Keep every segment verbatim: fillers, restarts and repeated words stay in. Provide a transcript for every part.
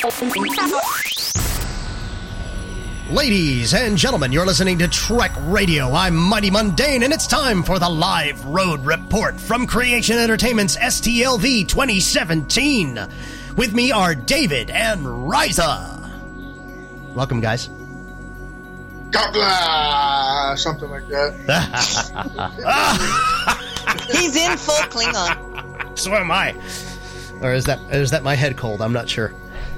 Ladies and gentlemen, you're listening to Trek Radio. I'm Mighty Mundane, and it's time for the live road report from Creation Entertainment's S T L V twenty seventeen. With me are David and Riza. Welcome, guys. God bless, something like that. He's in full Klingon. So am I. Or is that is that my head cold? I'm not sure.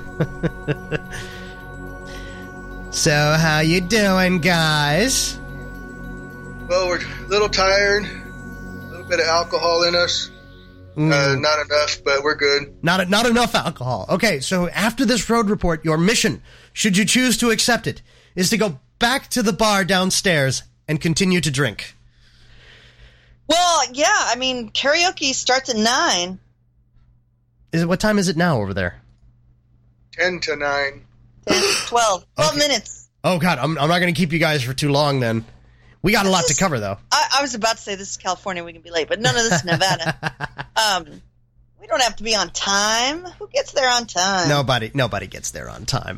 So, how you doing, guys? Well, we're a little tired. A little bit of alcohol in us. Mm. Uh, not enough, but we're good. Not not enough alcohol. Okay, so after this road report, your mission, should you choose to accept it, is to go back to the bar downstairs and continue to drink. Well, yeah, I mean, karaoke starts at nine. Is it, what time is it now over there? Ten to nine. ten, twelve. twelve Okay. minutes. Oh, God, I'm, I'm not going to keep you guys for too long, then. We got a lot This to cover, though. I, I was about to say this is California, we can be late, but none of this is Nevada. um, we don't have to be on time. Who gets there on time? Nobody, nobody gets there on time.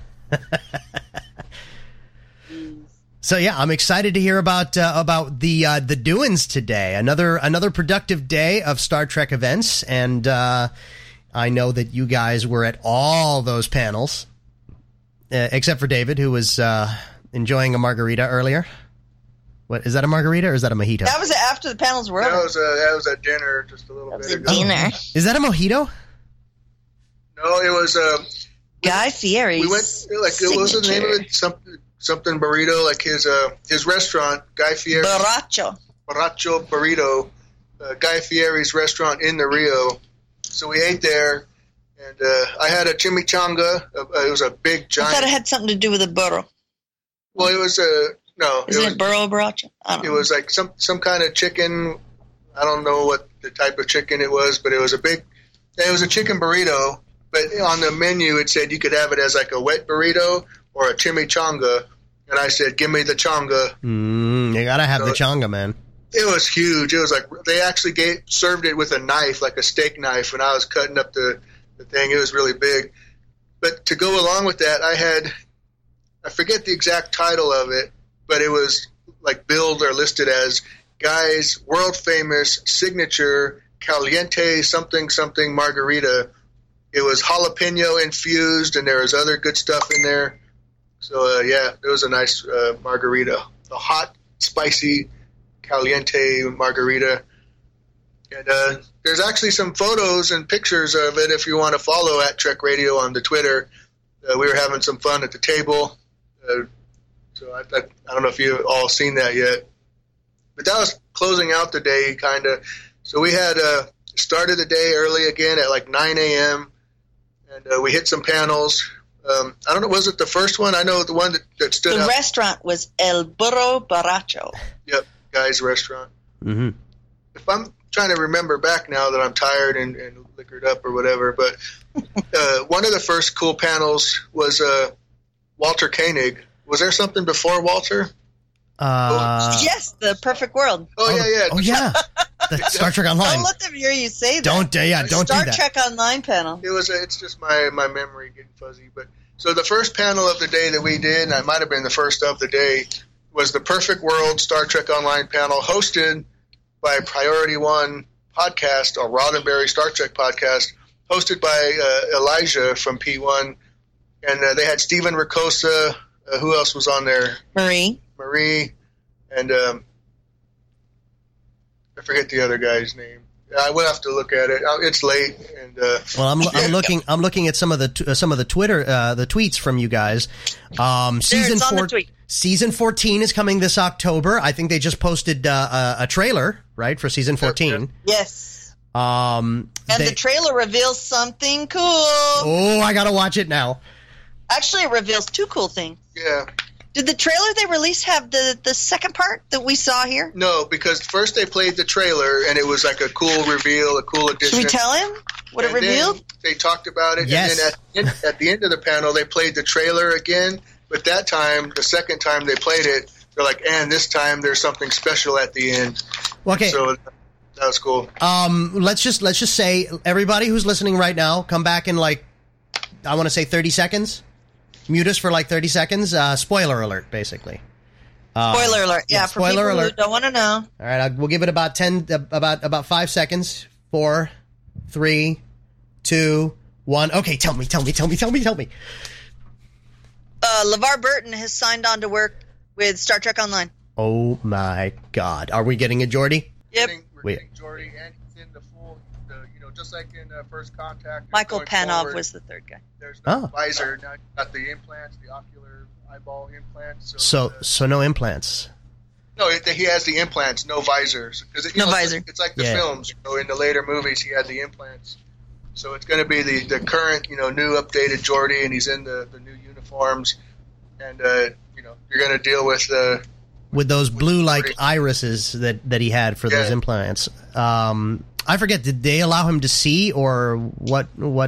So yeah, I'm excited to hear about uh, about the uh, the doings today. Another another productive day of Star Trek events, and uh, I know that you guys were at all those panels, uh, except for David, who was uh, enjoying a margarita earlier. What is that, a margarita or is that a mojito? That was after the panels were That over. was, a, that was at dinner just a little That was bit a ago. dinner. Is that a mojito? No, it was... Uh, Guy Fieri's we went, like, what was the name of it? Something, something burrito, like his uh, his restaurant, Guy Fieri. Borracho. Borracho Burrito, uh, Guy Fieri's restaurant in the Rio. So we ate there, and uh, I had a chimichanga. Uh, it was a big, giant... I thought it had something to do with a burro. Well, it was a... No. Isn't it, it, was, burro borracho? I don't it know. was like some, some kind of chicken. I don't know what the type of chicken it was, but it was a big... It was a chicken burrito, but on the menu it said you could have it as like a wet burrito or a chimichanga. And I said, give me the changa. Mm, you gotta have So- the changa, man. It was huge. It was like they actually gave, served it with a knife, like a steak knife, when I was cutting up the, the thing. It was really big. But to go along with that, I had, I forget the exact title of it, but it was like billed or listed as Guy's world famous signature caliente something something margarita. It was jalapeno infused, and there was other good stuff in there. So uh, yeah, it was a nice uh, margarita, a hot, spicy caliente margarita. And uh, there's actually some photos and pictures of it if you want to follow at Trek Radio on the Twitter. Uh, we were having some fun at the table. Uh, so I, I, I don't know if you've all seen that yet. But that was closing out the day, kind of. So we had uh, started the day early again at like nine a.m. And uh, we hit some panels. Um, I don't know, was it the first one? I know the one that, that stood The out. restaurant was El Burro Borracho. Yep, Guy's restaurant. Mm-hmm. If I'm trying to remember back now that I'm tired and, and liquored up or whatever, but uh, one of the first cool panels was uh, Walter Koenig. Was there something before Walter? Uh, yes, The Perfect World. Oh, oh, yeah, yeah. Oh, yeah. The Star Trek Online. Don't let them hear you say that. Don't, uh, yeah, don't Star do that. Trek Online panel. It was. A, it's just my, my memory getting fuzzy. But so the first panel of the day that we did, and I might have been the first of the day, was the Perfect World Star Trek Online panel hosted by Priority One podcast, or Roddenberry Star Trek podcast, hosted by uh, Elijah from P one. And uh, they had Stephen Ricosa. Uh, who else was on there? Marie. Marie. And um, I forget the other guy's name. I will have to look at it. It's late, and uh, Well, I'm, I'm looking. I'm looking at some of the t- uh, some of the Twitter uh, the tweets from you guys. Um, season it's on the four, tweet. season fourteen is coming this October. I think they just posted uh, a, a trailer, right, for season fourteen. Yes. Um, And they- the trailer reveals something cool. oh, I gotta watch it now. Actually, it reveals two cool things. yeah. Did the trailer they released have the, the second part that we saw here? No, because first they played the trailer, and it was like a cool reveal, a cool addition. Should we tell him what And it then revealed? They talked about it, Yes. and then at the, end, at the end of the panel, they played the trailer again. But that time, the second time they played it, they're like, and this time there's something special at the end. Okay. So that was cool. Um, let's just let's just say everybody who's listening right now, come back in like I want to say thirty seconds. Mute us for like thirty seconds. Uh, spoiler alert, basically. Uh, spoiler alert. Yeah, yeah for people alert. who don't want to know. All right, I'll, we'll give it about ten, uh, about about five seconds. Four, three, two, one. Okay, tell me, tell me, tell me, tell me, tell me. Uh, LeVar Burton has signed on to work with Star Trek Online. Oh my God! Are we getting a Geordi? Yep. We're getting Geordi, and he's in the full, the, you know, just like in uh, First Contact. Michael Panov forward, was the third guy. There's no oh. visor. Now you got the implants, the ocular eyeball implants. So, so, uh, so no implants. No, it, he has the implants, no visors. Cause it, no know, visor. It's, it's like the yeah. films. You know, in the later movies, he had the implants. So it's going to be the, the current, you know, new updated Geordi, and he's in the, the new uniforms. And, uh, you know, you're going to deal with uh, with those with blue-like Geordi. irises that, that he had for yeah. those implants. Um, I forget. Did they allow him to see, or what? What?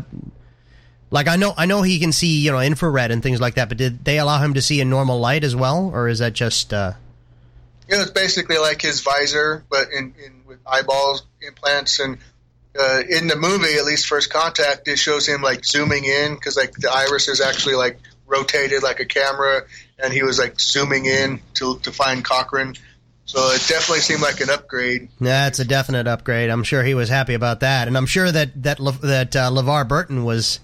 Like I know, I know he can see, you know, infrared and things like that. But did they allow him to see in normal light as well, or is that just? Uh... You know, it's basically like his visor, but in, in with eyeballs implants. And uh, in the movie, at least First Contact, it shows him like zooming in because like the iris is actually like rotated like a camera, and he was like zooming in to to find Cochrane. So it definitely seemed like an upgrade. Yeah, it's a definite upgrade. I'm sure he was happy about that, and I'm sure that that Le, that uh, LeVar Burton was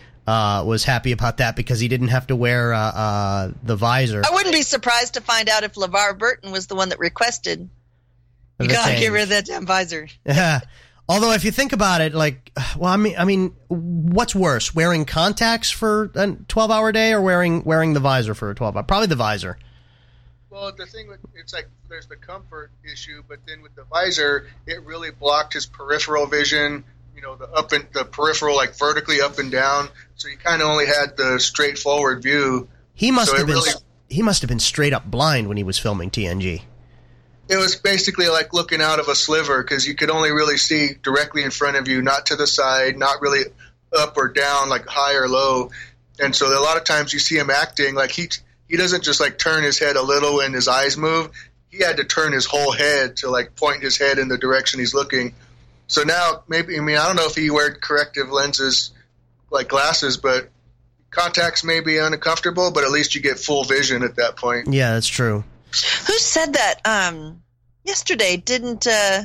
uh, was happy about that because he didn't have to wear uh, uh, the visor. I wouldn't be surprised to find out if LeVar Burton was the one that requested. You The gotta change. get rid of that damn visor. Yeah. Although, if you think about it, like, well, I mean, I mean, what's worse, wearing contacts for a twelve-hour day or wearing wearing the visor for a twelve-hour? Probably the visor. Well, the thing with it's like there's the comfort issue, but then with the visor, it really blocked his peripheral vision. You know, the up and the peripheral, like vertically up and down. So you kind of only had the straightforward view. He must So have it been really- he must have been straight up blind when he was filming T N G. It was basically like looking out of a sliver because you could only really see directly in front of you, not to the side, not really up or down, like high or low. And so a lot of times you see him acting like he he doesn't just like turn his head a little and his eyes move. He had to turn his whole head to like point his head in the direction he's looking. So now maybe, I mean, I don't know if he wear corrective lenses like glasses, but contacts may be uncomfortable, but at least you get full vision at that point. Yeah, that's true. Who said that um, yesterday? Didn't uh,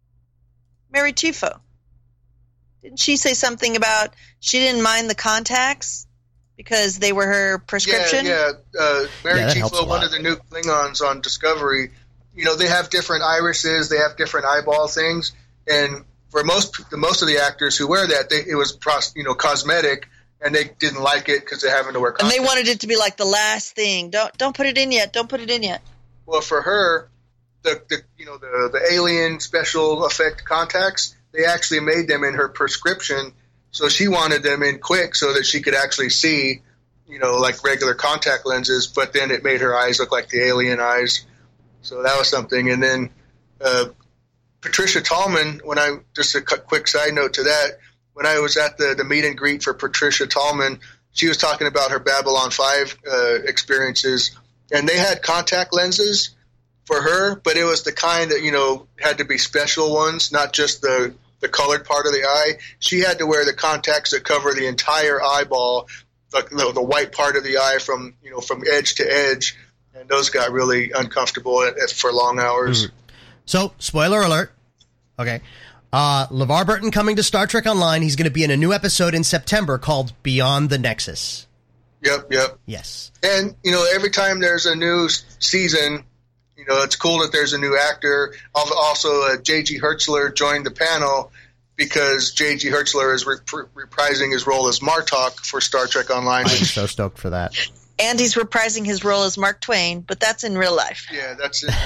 Mary Tifo? Didn't she say something about she didn't mind the contacts because they were her prescription? Yeah, yeah. Uh, Mary Yeah, that helps a Tifo, one lot. of the new Klingons on Discovery, you know, they have different irises, they have different eyeball things, and for most the most of the actors who wear that, they, it was pros, you know cosmetic, and they didn't like it because they're having to wear And contacts. they wanted it to be like the last thing. Don't don't put it in yet. Don't put it in yet. Well, for her, the, the you know the the alien special effect contacts, they actually made them in her prescription, so she wanted them in quick so that she could actually see, you know, like regular contact lenses. But then it made her eyes look like the alien eyes, so that was something. And then uh, Patricia Tallman, when I just a quick side note to that, when I was at the the meet and greet for Patricia Tallman, she was talking about her Babylon five uh, experiences. And they had contact lenses for her, but it was the kind that, you know, had to be special ones, not just the, the colored part of the eye. She had to wear the contacts that cover the entire eyeball, like the, the white part of the eye from, you know, from edge to edge. And those got really uncomfortable at, at, for long hours. Mm. So, spoiler alert. Okay. Uh, LeVar Burton coming to Star Trek Online. He's going to be in a new episode in September called Beyond the Nexus. Yep, yep. Yes. And, you know, every time there's a new season, you know, it's cool that there's a new actor. Al- Also, uh, J G Hertzler joined the panel because J G Hertzler is rep- reprising his role as Martok for Star Trek Online. I'm Which, so stoked for that. And he's reprising his role as Mark Twain, but that's in real life. yeah, that's it.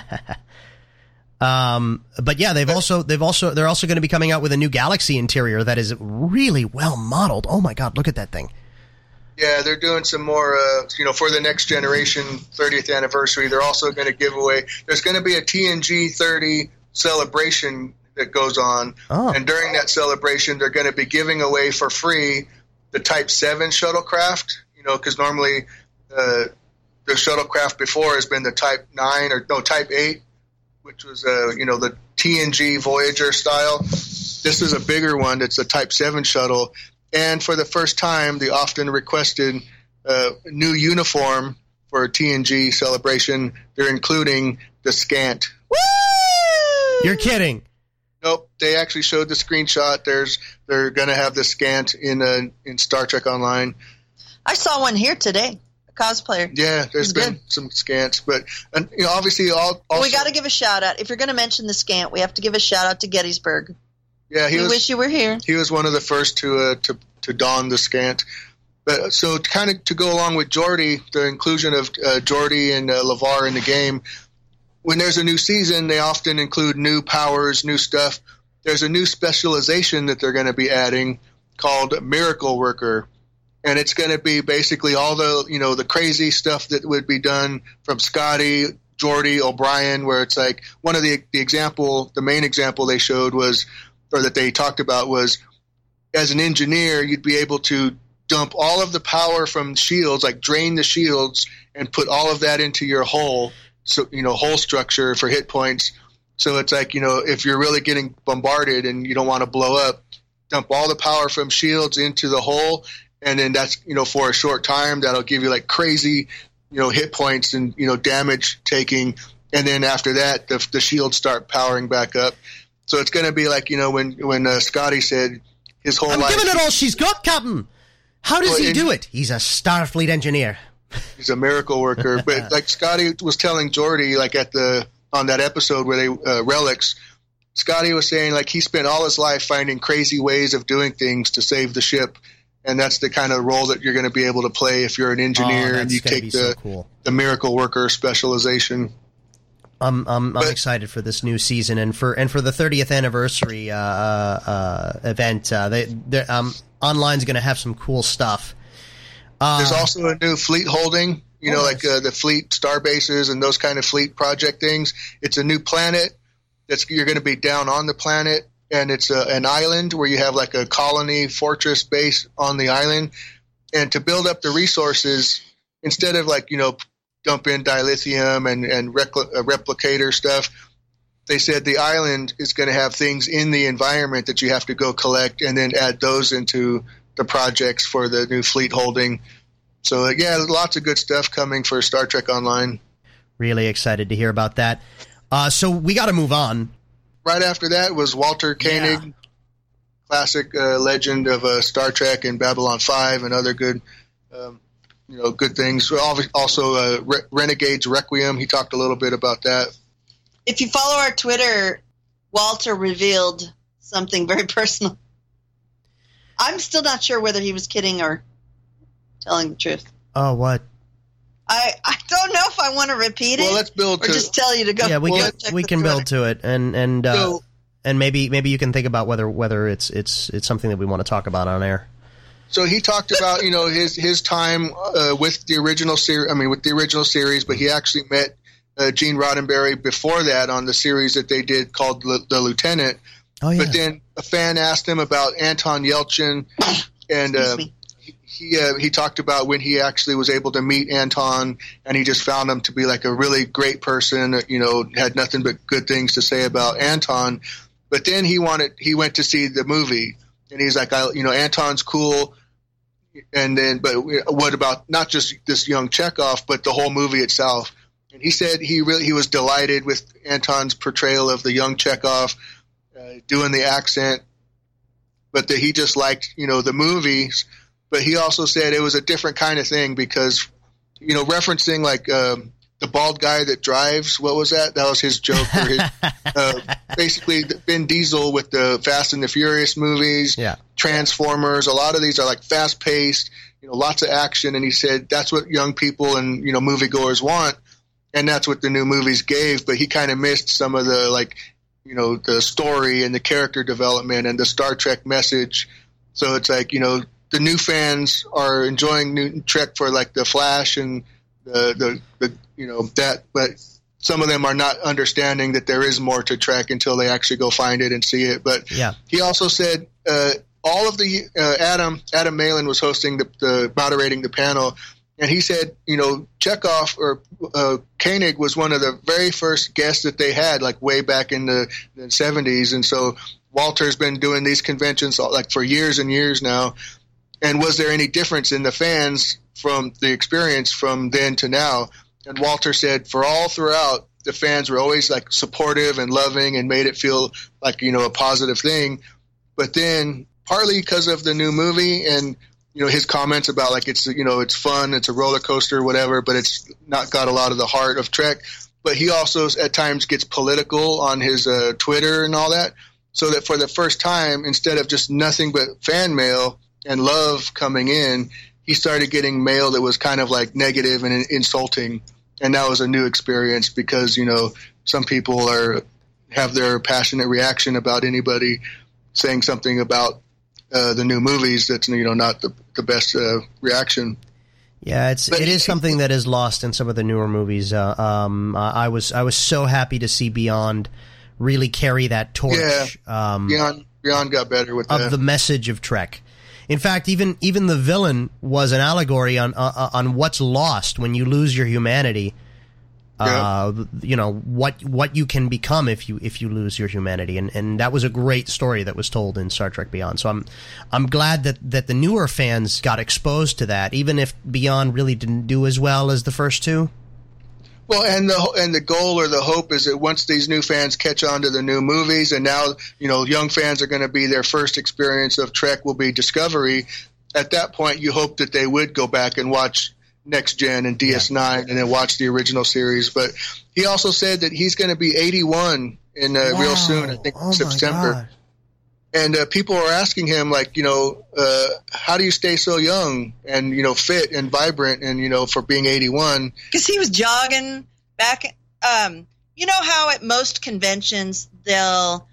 Um, but yeah, they've also they've also they're also going to be coming out with a new Galaxy interior that is really well modeled. Oh my God, look at that thing. Yeah, they're doing some more, uh, you know, for the Next Generation thirtieth anniversary. They're also going to give away, there's going to be a T N G thirty celebration that goes on. Oh. And during that celebration, they're going to be giving away for free the Type seven shuttlecraft, you know, because normally uh, the shuttlecraft before has been the Type nine or no, Type eight, which was, uh, you know, the T N G Voyager style. This is a bigger one. It's a Type seven shuttle. and for the first time, the often requested uh, new uniform for T N G Celebration. They're including the Scant. Woo! You're kidding. Nope, they actually showed the screenshot. There's they're going to have the Scant in uh, in Star Trek Online. I saw one here today. A cosplayer. Yeah, there's been good. some Scants, but and, you know, obviously, all. Also, we got to give a shout out. If you're going to mention the Scant, we have to give a shout out to Gettysburg. Yeah, he we was, wish you were here. He was one of the first to uh, to to don the Scant. But so kind of to go along with Geordi, the inclusion of uh, Geordi and uh, LeVar in the game. When there's a new season, they often include new powers, new stuff. There's a new specialization that they're going to be adding called Miracle Worker, and it's going to be basically all the you know the crazy stuff that would be done from Scotty, Geordi, O'Brien, where it's like one of the the example, the main example they showed was, or that they talked about was, as an engineer, you'd be able to dump all of the power from shields, like drain the shields, and put all of that into your hull. So, you know, hull structure for hit points. So it's like, you know, if you're really getting bombarded and you don't want to blow up, dump all the power from shields into the hull. And then that's, you know, for a short time, that'll give you like crazy, you know, hit points and, you know, damage taking. And then after that, the, the shields start powering back up. So it's going to be like, you know, when, when uh, Scotty said his whole I'm life. I'm giving it all she's got, Captain. How does well, he and, do it? He's a Starfleet engineer. He's a miracle worker. But like Scotty was telling Geordi, like at the on that episode where they uh, relics, Scotty was saying like he spent all his life finding crazy ways of doing things to save the ship, and that's the kind of role that you're going to be able to play if you're an engineer oh, and you take the so cool. the miracle worker specialization. I'm I'm, but, I'm excited for this new season and for and for the thirtieth anniversary uh, uh, event. Uh, they um, online's going to have some cool stuff. Uh, There's also a new fleet holding, you know, oh, like uh, the fleet star bases and those kind of fleet project things. It's a new planet that's you're going to be down on the planet, and it's a, an island where you have like a colony fortress base on the island. And to build up the resources, instead of like, you know, dump in dilithium and, and repl- uh, replicator stuff, they said the island is going to have things in the environment that you have to go collect and then add those into the projects for the new fleet holding. So yeah, lots of good stuff coming for Star Trek Online. Really excited to hear about that. Uh, so we got to move on. Right after that was Walter Koenig, yeah. classic uh, legend of uh, Star Trek and Babylon five and other good, um, you know, good things. Also, uh, Re- Renegade's Requiem. He talked a little bit about that. If you follow our Twitter, Walter revealed something very personal. I'm still not sure whether he was kidding or telling the truth. Oh, what? I, I don't know if I want to repeat it. Well, let's build or to, just tell you to go. Yeah, we well, can we can build to it, and and uh, so, and maybe maybe you can think about whether whether it's it's it's something that we want to talk about on air. So he talked about you know his his time uh, with the original series. I mean, with the original series, but he actually met uh, Gene Roddenberry before that on the series that they did called The, the Lieutenant. Oh, yeah. But then a fan asked him about Anton Yelchin, and uh, he uh, he talked about when he actually was able to meet Anton, and he just found him to be like a really great person. You know, had nothing but good things to say about Anton. But then he wanted he went to see the movie, and he's like, I, you know, Anton's cool. And then, but what about not just this young Chekhov, but the whole movie itself? And he said he really he was delighted with Anton's portrayal of the young Chekhov. Uh, doing the accent, but that he just liked, you know, the movies. But he also said it was a different kind of thing because, you know, referencing like um, the bald guy that drives. What was that? That was his joke. Or his, uh, basically, Vin Diesel with the Fast and the Furious movies, yeah. Transformers. A lot of these are like fast paced, you know, lots of action. And he said that's what young people and you know moviegoers want, and that's what the new movies gave. But he kind of missed some of the like. You know, the story and the character development and the Star Trek message. So it's like, you know, the new fans are enjoying new Trek for like the Flash and the, the, the, you know, that, but some of them are not understanding that there is more to Trek until they actually go find it and see it. But yeah. He also said, uh, all of the, uh, Adam, Adam Malin was hosting the, the, moderating the panel. And he said, you know, Chekhov or uh, Koenig was one of the very first guests that they had, like way back in the, the seventies. And so Walter's been doing these conventions like for years and years now. and was there any difference in the fans from the experience from then to now? And Walter said, for all throughout, the fans were always like supportive and loving and made it feel like, you know, a positive thing. But then partly because of the new movie and, you know, his comments about like, it's, you know, it's fun, it's a roller coaster, whatever, but it's not got a lot of the heart of Trek. But he also at times gets political on his uh, Twitter and all that. So that for the first time, instead of just nothing but fan mail and love coming in, he started getting mail that was kind of like negative and insulting. And that was a new experience because, you know, some people are have their passionate reaction about anybody saying something about uh, the new movies that's, you know, not the, the best uh, reaction. Yeah, it's but, it is something that is lost in some of the newer movies. Uh, um, I was I was so happy to see Beyond really carry that torch. Yeah, um, Beyond Beyond got better with of that. the message of Trek. In fact, even even the villain was an allegory on uh, on what's lost when you lose your humanity. Uh, yeah. You know what what you can become if you if you lose your humanity, and and that was a great story that was told in Star Trek Beyond. So I'm I'm glad that that the newer fans got exposed to that, even if Beyond really didn't do as well as the first two. Well, and the and the goal or the hope is that once these new fans catch on to the new movies, and now, you know, young fans are going to be their first experience of Trek will be Discovery. At that point, you hope that they would go back and watch Next Gen and D S nine yeah. and then watch the original series. But he also said that he's going to be eighty-one in uh, wow. real soon, I think oh September. And uh, people are asking him, like, you know, uh, how do you stay so young and, you know, fit and vibrant and, you know, for being eighty-one? Because he was jogging back. Um, you know how at most conventions they'll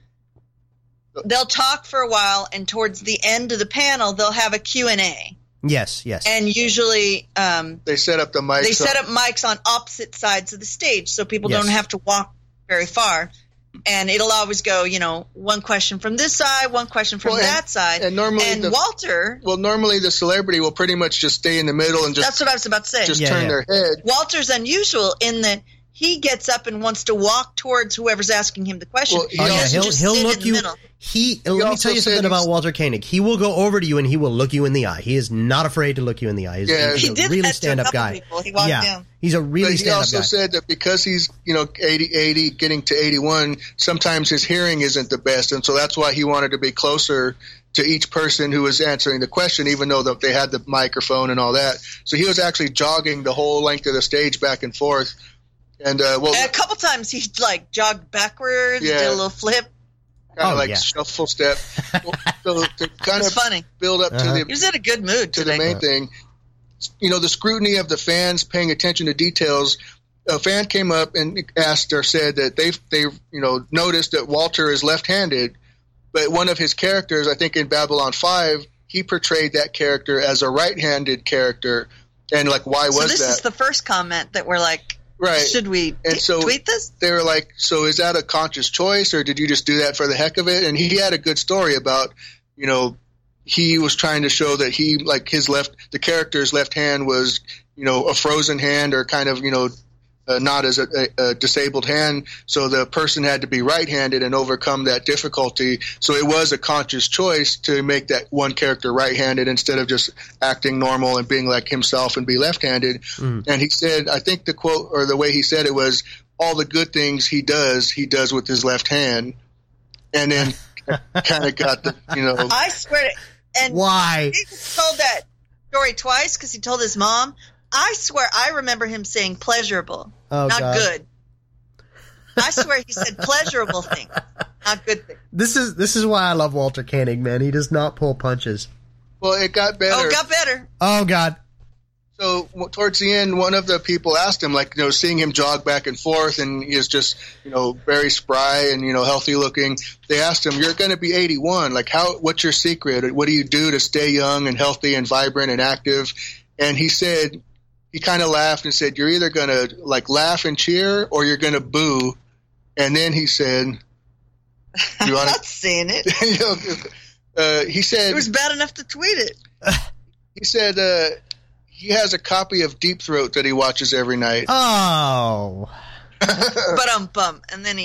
they'll talk for a while, and towards the end of the panel they'll have a Q and A. Yes, yes. And usually um, they set up the mics. They set up mics on opposite sides of the stage so people yes. don't have to walk very far. And it'll always go, you know, one question from this side, one question from well, and, that side. And normally, and the, Walter. Well, normally the celebrity will pretty much just stay in the middle and just. That's what I was about to say. Just yeah, turn yeah. their head. Walter's unusual in that he gets up and wants to walk towards whoever's asking him the question. Well, he oh, yeah, he'll he'll look you. Middle. He, he let me tell you something about Walter Koenig. He will go over to you and he will look you in the eye. He is not afraid to look you in the eye. He's, yeah, he's he a did really that stand-up to a guy. People. He walked yeah, down. he's a really but stand-up guy. He also said that because he's, you know, eighty, eighty, getting to eighty-one, sometimes his hearing isn't the best, and so that's why he wanted to be closer to each person who was answering the question, even though they had the microphone and all that. So he was actually jogging the whole length of the stage back and forth. And uh, well, and a couple times he like jogged backwards, yeah. did a little flip. Kind of oh, like yeah. shuffle step. So to kind it's of funny. build up uh-huh. to the he was in a good mood to today. the main thing. You know, the scrutiny of the fans paying attention to details. A fan came up and asked or said that they they you know noticed that Walter is left-handed, but one of his characters, I think in Babylon five, he portrayed that character as a right-handed character, and like why was so this that? is the first comment that we're like. Right. Should we and t- so tweet this? They were like, so is that a conscious choice, or did you just do that for the heck of it? And he had a good story about, you know, he was trying to show that he, like his left, the character's left hand was, you know, a frozen hand or kind of, you know, uh, not as a, a, a disabled hand. So the person had to be right-handed and overcome that difficulty. So it was a conscious choice to make that one character right-handed instead of just acting normal and being like himself and be left-handed. Mm. And he said, I think the quote or the way he said it was, all the good things he does, he does with his left hand. And then kind of got the, you know. I swear to, and why? He told that story twice because he told his mom. I swear I remember him saying pleasurable, oh, not God. good. I swear he said pleasurable things, not good things. This is this is why I love Walter Koenig, man. He does not pull punches. Well, it got better. Oh, it got better. Oh, God. So towards the end, one of the people asked him, like, you know, seeing him jog back and forth, and he is just, you know, very spry and, you know, healthy looking. They asked him, you're going to be eighty-one. Like, how? What's your secret? What do you do to stay young and healthy and vibrant and active? And he said, he kind of laughed and said, you're either going to, like, laugh and cheer or you're going to boo. And then he said, you I'm wanna, not seeing it. you know, uh, he said, it was bad enough to tweet it. He said uh, he has a copy of Deep Throat that he watches every night. Oh. But um bum. And then he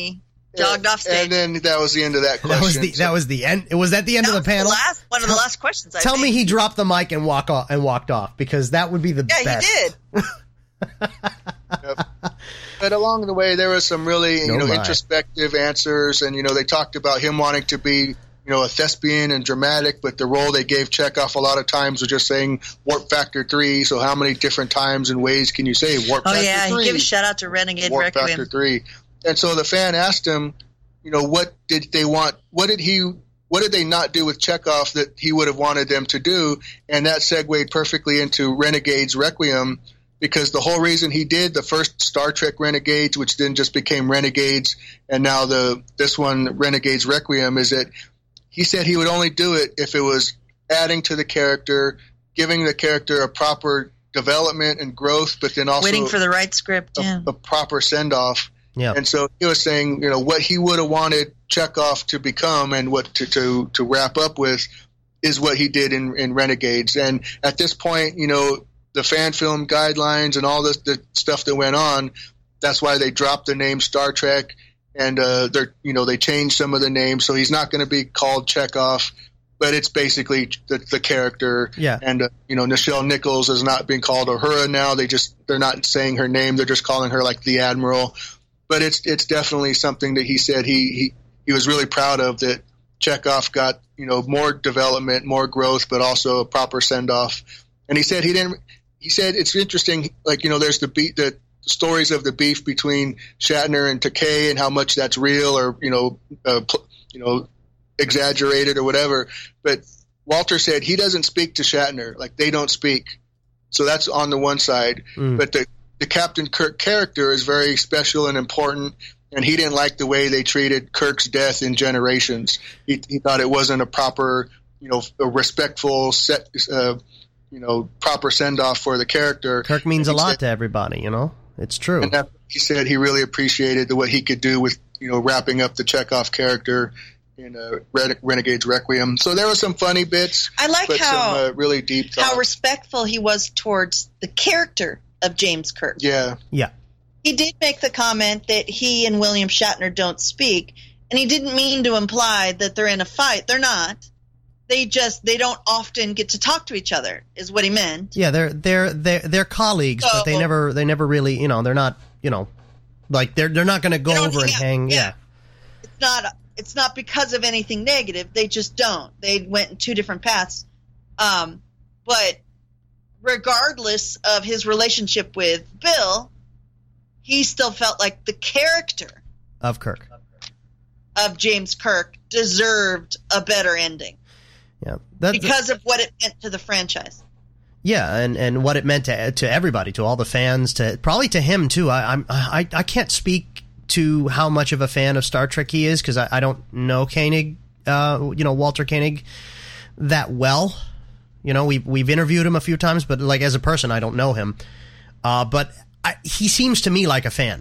jogged off stage. And then that was the end of that question. That was the, so, that was the end. Was that the end that of the panel? The last, one of the last questions. I Tell think. me he dropped the mic and walk off and walked off, because that would be the yeah, best. Yeah, he did. Yep. But along the way, there was some really, No you know, lie. introspective answers, and you know, they talked about him wanting to be, you know, a thespian and dramatic, but the role they gave Chekhov a lot of times was just saying warp factor three. So how many different times and ways can you say warp Oh factor yeah, three? he gave a shout out to Renegade warp Requiem. factor three. And so the fan asked him, you know, what did they want? What did he? What did they not do with Chekhov that he would have wanted them to do? And that segued perfectly into Renegade's Requiem, because the whole reason he did the first Star Trek Renegades, which then just became Renegades, and now the this one Renegade's Requiem, is that he said he would only do it if it was adding to the character, giving the character a proper development and growth, but then also Waiting for the right script. a, Yeah. a proper send off. Yeah. And so he was saying, you know, what he would have wanted Chekhov to become and what to, to, to wrap up with is what he did in, in Renegades. And at this point, you know, the fan film guidelines and all this the stuff that went on, that's why they dropped the name Star Trek, and uh, they're you know they changed some of the names, so he's not going to be called Chekhov, but it's basically the, the character. Yeah. And uh, you know, Nichelle Nichols is not being called Uhura now. They just they're not saying her name. They're just calling her like the Admiral. But it's it's definitely something that he said he he, he was really proud of, that Chekhov got you know more development, more growth, but also a proper send off. And he said he didn't. He said it's interesting, like you know, there's the beat the stories of the beef between Shatner and Takei and how much that's real or you know uh, pl- you know exaggerated or whatever. But Walter said he doesn't speak to Shatner, like they don't speak. So that's on the one side. Mm. But the the Captain Kirk character is very special and important, and he didn't like the way they treated Kirk's death in Generations. He, he thought it wasn't a proper, you know, a respectful set. Uh, you know, proper send-off for the character. Kirk means a lot said, to everybody, you know? It's true. And that, he said he really appreciated the, what he could do with, you know, wrapping up the Chekhov character in uh, Ren- Renegade's Requiem. So there were some funny bits. I like but how some, uh, really deep thought. how respectful he was towards the character of James Kirk. Yeah. Yeah. He did make the comment that he and William Shatner don't speak, and he didn't mean to imply that they're in a fight. They're not. They just they don't often get to talk to each other, is what he meant. Yeah, they're they're they're, they're colleagues, So- but they never they never really, you know, they're not, you know, like they're they're not going to go They don't over and hang out. hang. Yeah. Yeah. It's not it's not because of anything negative. They just don't. They went in two different paths. Um, but regardless of his relationship with Bill, he still felt like the character Of Kirk. of James Kirk deserved a better ending Yeah. That, because of what it meant to the franchise. Yeah, and, and what it meant to to everybody, to all the fans, to probably to him too. I I'm I, I can't speak to how much of a fan of Star Trek he is, because I, I don't know Koenig, uh, you know Walter Koenig, that well. You know, we've we've interviewed him a few times, but like as a person, I don't know him. Uh, but I, he seems to me like a fan,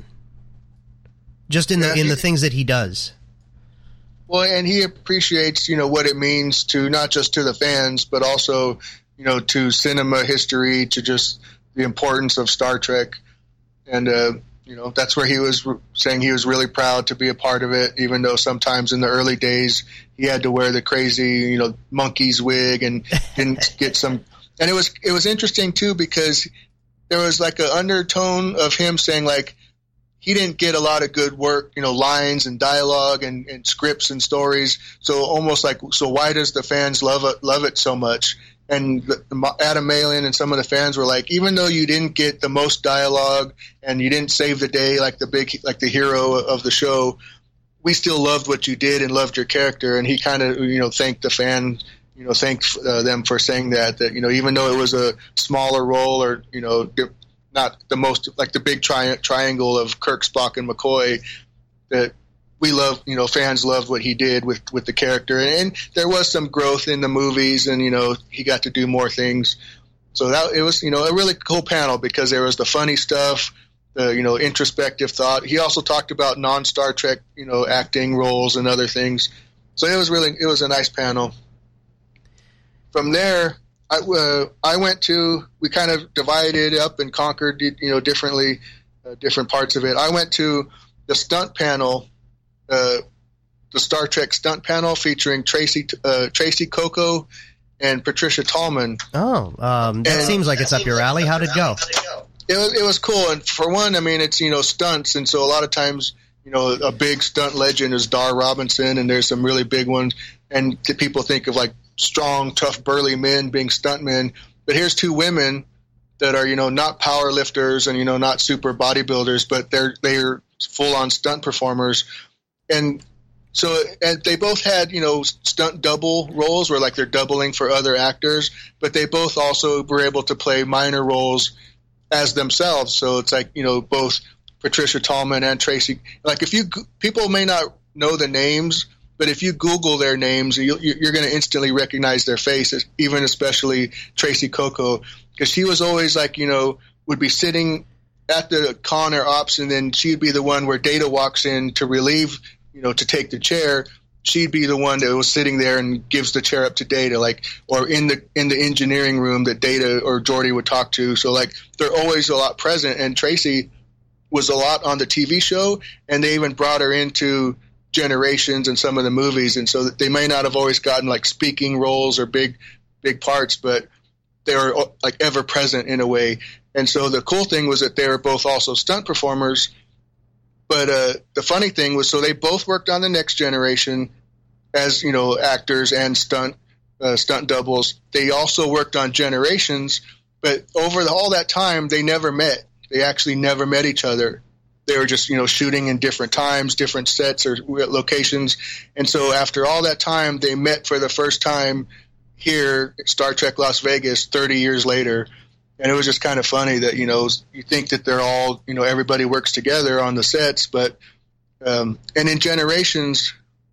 just in the Yeah, in the he- things that he does. Well, and he appreciates, you know, what it means to not just to the fans, but also, you know, to cinema history, to just the importance of Star Trek. And, uh, you know, that's where he was re- saying he was really proud to be a part of it, even though sometimes in the early days he had to wear the crazy, you know, monkey's wig and didn't get some. And it was it was interesting, too, because there was like an undertone of him saying, like, he didn't get a lot of good work, you know, lines and dialogue and, and scripts and stories. So almost like, so why does the fans love it, love it so much? And the, the Adam Malin and some of the fans were like, even though you didn't get the most dialogue and you didn't save the day like the big, like the hero of the show, we still loved what you did and loved your character. And he kind of, you know, thanked the fan, you know, thanked uh, them for saying that, that, you know, even though it was a smaller role or, you know, di- not the most like the big tri- triangle of Kirk, Spock, and McCoy, that we love, you know, fans loved what he did with, with the character. And, and there was some growth in the movies and, you know, he got to do more things. So that it was, you know, a really cool panel because there was the funny stuff, the, you know, introspective thought. He also talked about non-Star Trek, you know, acting roles and other things. So it was really, it was a nice panel. From there, I, uh, I went to, we kind of divided up and conquered, you know, differently, uh, different parts of it. I went to the stunt panel, uh, the Star Trek stunt panel featuring Tracy uh, Tracy Coco and Patricia Tallman. Oh, um, that and seems like it's up your alley. How'd it go? It was, it was cool. And for one, I mean, it's, you know, stunts. And so a lot of times, you know, a big stunt legend is Dar Robinson, and there's some really big ones. And people think of like strong, tough, burly men being stuntmen. But here's two women that are, you know, not power lifters and, you know, not super bodybuilders, but they're, they're full on stunt performers. And so, and they both had, you know, stunt double roles where like they're doubling for other actors, but they both also were able to play minor roles as themselves. So it's like, you know, both Patricia Tallman and Tracy, like if you, people may not know the names, but if you Google their names, you, you're going to instantly recognize their faces, even especially Tracy Coco, because she was always like, you know, would be sitting at the con or ops, and then she'd be the one where Data walks in to relieve, you know, to take the chair. She'd be the one that was sitting there and gives the chair up to Data, like, or in the in the engineering room that Data or Geordi would talk to. So like they're always a lot present. And Tracy was a lot on the T V show, and they even brought her into Generations and some of the movies. And so that they may not have always gotten like speaking roles or big big parts, but they were like ever present in a way. And so the cool thing was that they were both also stunt performers. But uh, the funny thing was, so they both worked on The Next Generation as, you know, actors and stunt uh, stunt doubles. They also worked on Generations, but over the, all that time, they never met. They actually never met each other. They were just, you know, shooting in different times, different sets or locations. And so after all that time, they met for the first time here at Star Trek Las Vegas thirty years later. And it was just kind of funny that, you know, you think that they're all, you know, everybody works together on the sets, but, um, and in Generations,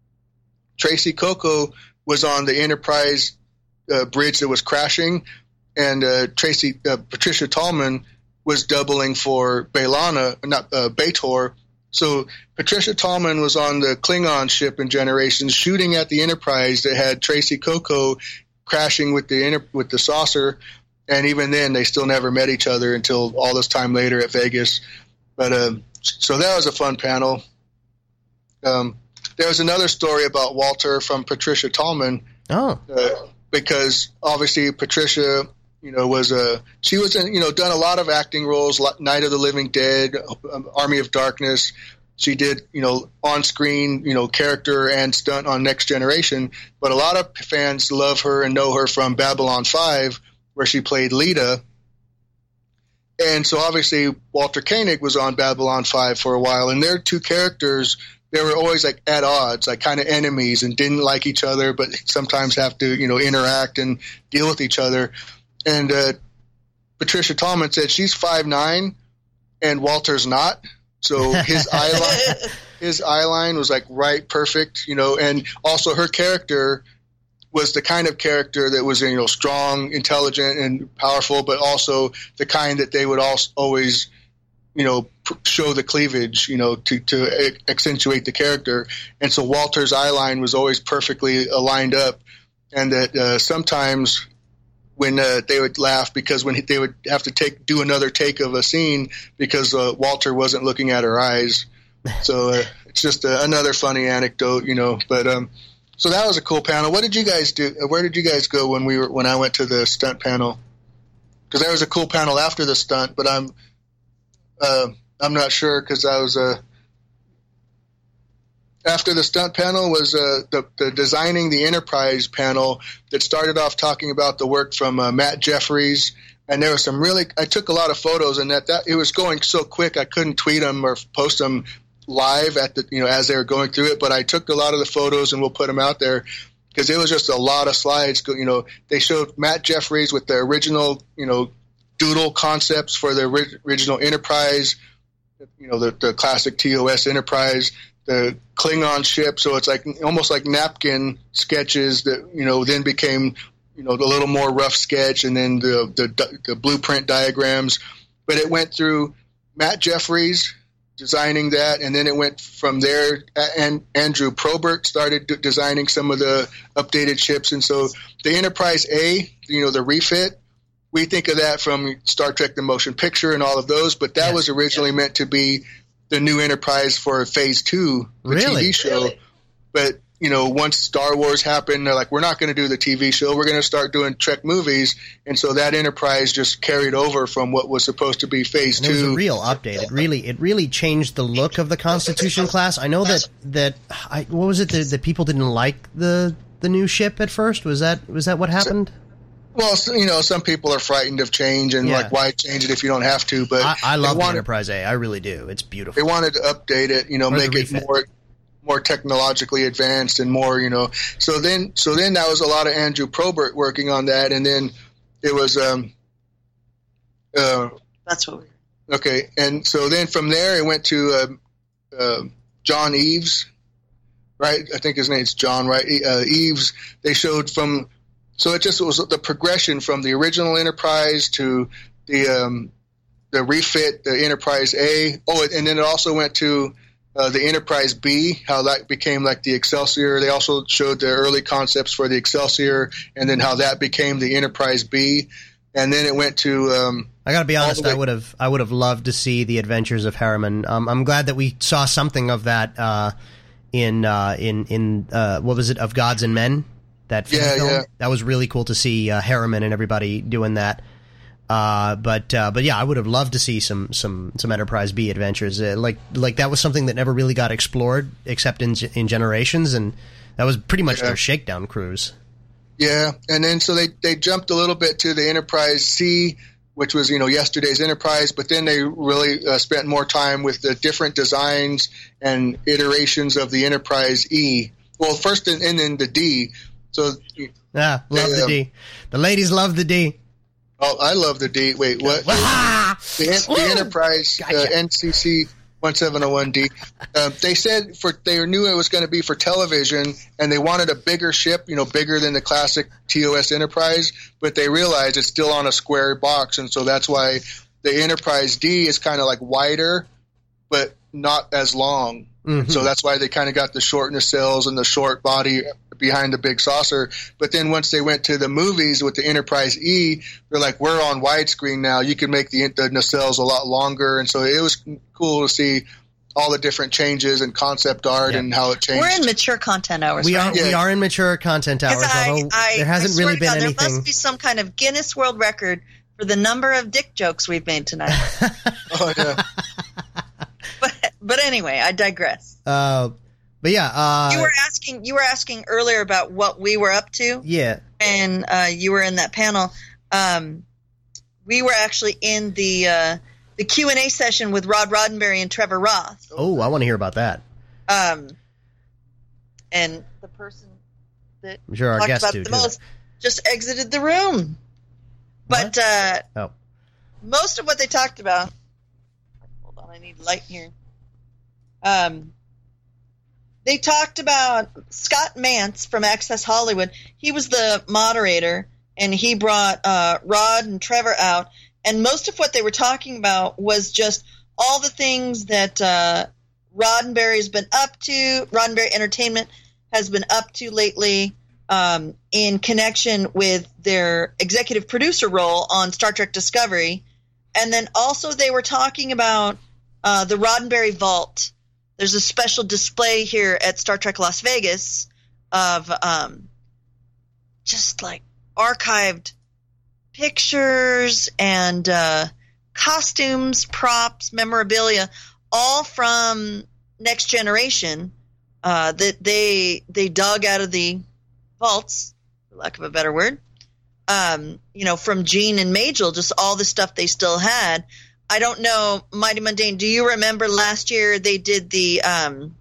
Tracy Coco was on the Enterprise uh, bridge that was crashing, and uh, Tracy, uh, Patricia Tallman was doubling for B'Elanna, not uh, B'Etor. So Patricia Tallman was on the Klingon ship in Generations, shooting at the Enterprise that had Tracy Coco crashing with the inter- with the saucer. And even then, they still never met each other until all this time later at Vegas. But um, so that was a fun panel. Um, there was another story about Walter from Patricia Tallman. Oh, uh, because obviously Patricia, you know, was a she was in, you know, done a lot of acting roles, Night of the Living Dead, um, Army of Darkness. She did, you know, on-screen, you know, character and stunt on Next Generation. But a lot of fans love her and know her from Babylon five, where she played Lita. And so obviously Walter Koenig was on Babylon five for a while, and their two characters, they were always like at odds, like kind of enemies, and didn't like each other, but sometimes have to, you know, interact and deal with each other. And uh, Patricia Tallman said she's five nine and Walter's not. So his eye line, his eye line was like right perfect, you know, and also her character was the kind of character that was, you know, strong, intelligent, and powerful, but also the kind that they would also always, you know, show the cleavage, you know, to, to accentuate the character. And so Walter's eye line was always perfectly aligned up, and that uh, sometimes when uh, they would laugh because when they would have to take do another take of a scene because uh, Walter wasn't looking at her eyes. So uh, it's just a, another funny anecdote, you know, but um so that was a cool panel. What did you guys do? Where did you guys go when we were when I went to the stunt panel? Because there was a cool panel after the stunt, but I'm uh, I'm not sure because I was uh, after the stunt panel was uh, the the designing the Enterprise panel that started off talking about the work from uh, Matt Jeffries, and there was some really I took a lot of photos, and that, that it was going so quick I couldn't tweet them or post them live at the, you know, as they were going through it, but I took a lot of the photos and we'll put them out there because it was just a lot of slides. You know, they showed Matt Jeffries with the original, you know, doodle concepts for the ri- original Enterprise, you know, the, the classic T O S Enterprise, the Klingon ship. So it's like almost like napkin sketches that, you know, then became, you know, the little more rough sketch, and then the, the, the blueprint diagrams. But it went through Matt Jeffries designing that, and then it went from there, and Andrew Probert started d- designing some of the updated ships. And so the Enterprise A, you know, the refit, we think of that from Star Trek the Motion Picture and all of those, but that yes. was originally meant to be the new Enterprise for Phase Two, the really? T V show. Really? But you know, once Star Wars happened, they're like, we're not going to do the T V show. We're going to start doing Trek movies. And so that Enterprise just carried over from what was supposed to be Phase and Two. It was a real update. It really, it really changed the look of the Constitution class. I know that that I, what was it that, that people didn't like the the new ship at first? Was that was that what happened? Well, you know, some people are frightened of change and yeah. like, why change it if you don't have to? But I, I love the Enterprise A. I really do. It's beautiful. They wanted to update it, you know, or make it more. more technologically advanced and more, you know. So then, so then that was a lot of Andrew Probert working on that, and then it was. Um, uh, That's what. We okay, and so then from there it went to uh, uh, John Eves, right? I think his name's John, right? Uh, Eves. They showed from, so it just was the progression from the original Enterprise to the um, the refit, the Enterprise A. Oh, and then it also went to. Uh, the Enterprise B, how that became like the Excelsior. They also showed the early concepts for the Excelsior, and then how that became the Enterprise B. And then it went to. Um, I got to be honest. I would have. I would have loved to see the Adventures of Harriman. Um, I'm glad that we saw something of that uh, in uh, in in uh, what was it, Of Gods and Men? That film. Yeah, yeah. That was really cool to see uh, Harriman and everybody doing that. Uh, but uh, but yeah, I would have loved to see some some some Enterprise B adventures. Uh, like like that was something that never really got explored except in in Generations, and that was pretty much yeah. their shakedown cruise. Yeah, and then so they they jumped a little bit to the Enterprise C, which was you know yesterday's Enterprise, but then they really uh, spent more time with the different designs and iterations of the Enterprise E. Well, first and, and then the D. So yeah, love they, the um, D. The ladies love the D. Oh, I love the D. Wait, what? the, the Enterprise gotcha. uh, N C C seventeen oh one D. Um, they said for they knew it was going to be for television, and they wanted a bigger ship, you know, bigger than the classic T O S Enterprise. But they realized it's still on a square box, and so that's why the Enterprise D is kind of like wider, but not as long. Mm-hmm. So that's why they kind of got the short nacelles and the short body behind the big saucer. But then once they went to the movies with the Enterprise E, they're like, we're on widescreen now. You can make the, the nacelles a lot longer. And so it was cool to see all the different changes and concept art yeah. and how it changed. We're in mature content hours. We right? are. Yeah. We are in mature content hours. I, although I, there hasn't I really been God, anything. There must be some kind of Guinness World Record for the number of dick jokes we've made tonight. oh yeah. But but anyway, I digress. Uh, but yeah, uh, you were asking you were asking earlier about what we were up to. Yeah, and uh, you were in that panel. Um, we were actually in the uh, the Q and A session with Rod Roddenberry and Trevor Roth. Oh, I want to hear about that. Um, and the person that I'm sure our talked guests about do the too. most just exited the room. What? But uh, oh. most of what they talked about. Hold on, I need light here. Um, they talked about Scott Mantz from Access Hollywood. He was the moderator, and he brought uh, Rod and Trevor out. And most of what they were talking about was just all the things that uh, Roddenberry's been up to, Roddenberry Entertainment has been up to lately um, in connection with their executive producer role on Star Trek Discovery. And then also they were talking about uh, the Roddenberry Vault. There's a special display here at Star Trek Las Vegas of um, just like archived pictures and uh, costumes, props, memorabilia, all from Next Generation uh, that they they dug out of the vaults, for lack of a better word. Um, you know, from Gene and Majel, just all the stuff they still had. I don't know, Mighty Mundane, do you remember last year they did the, um,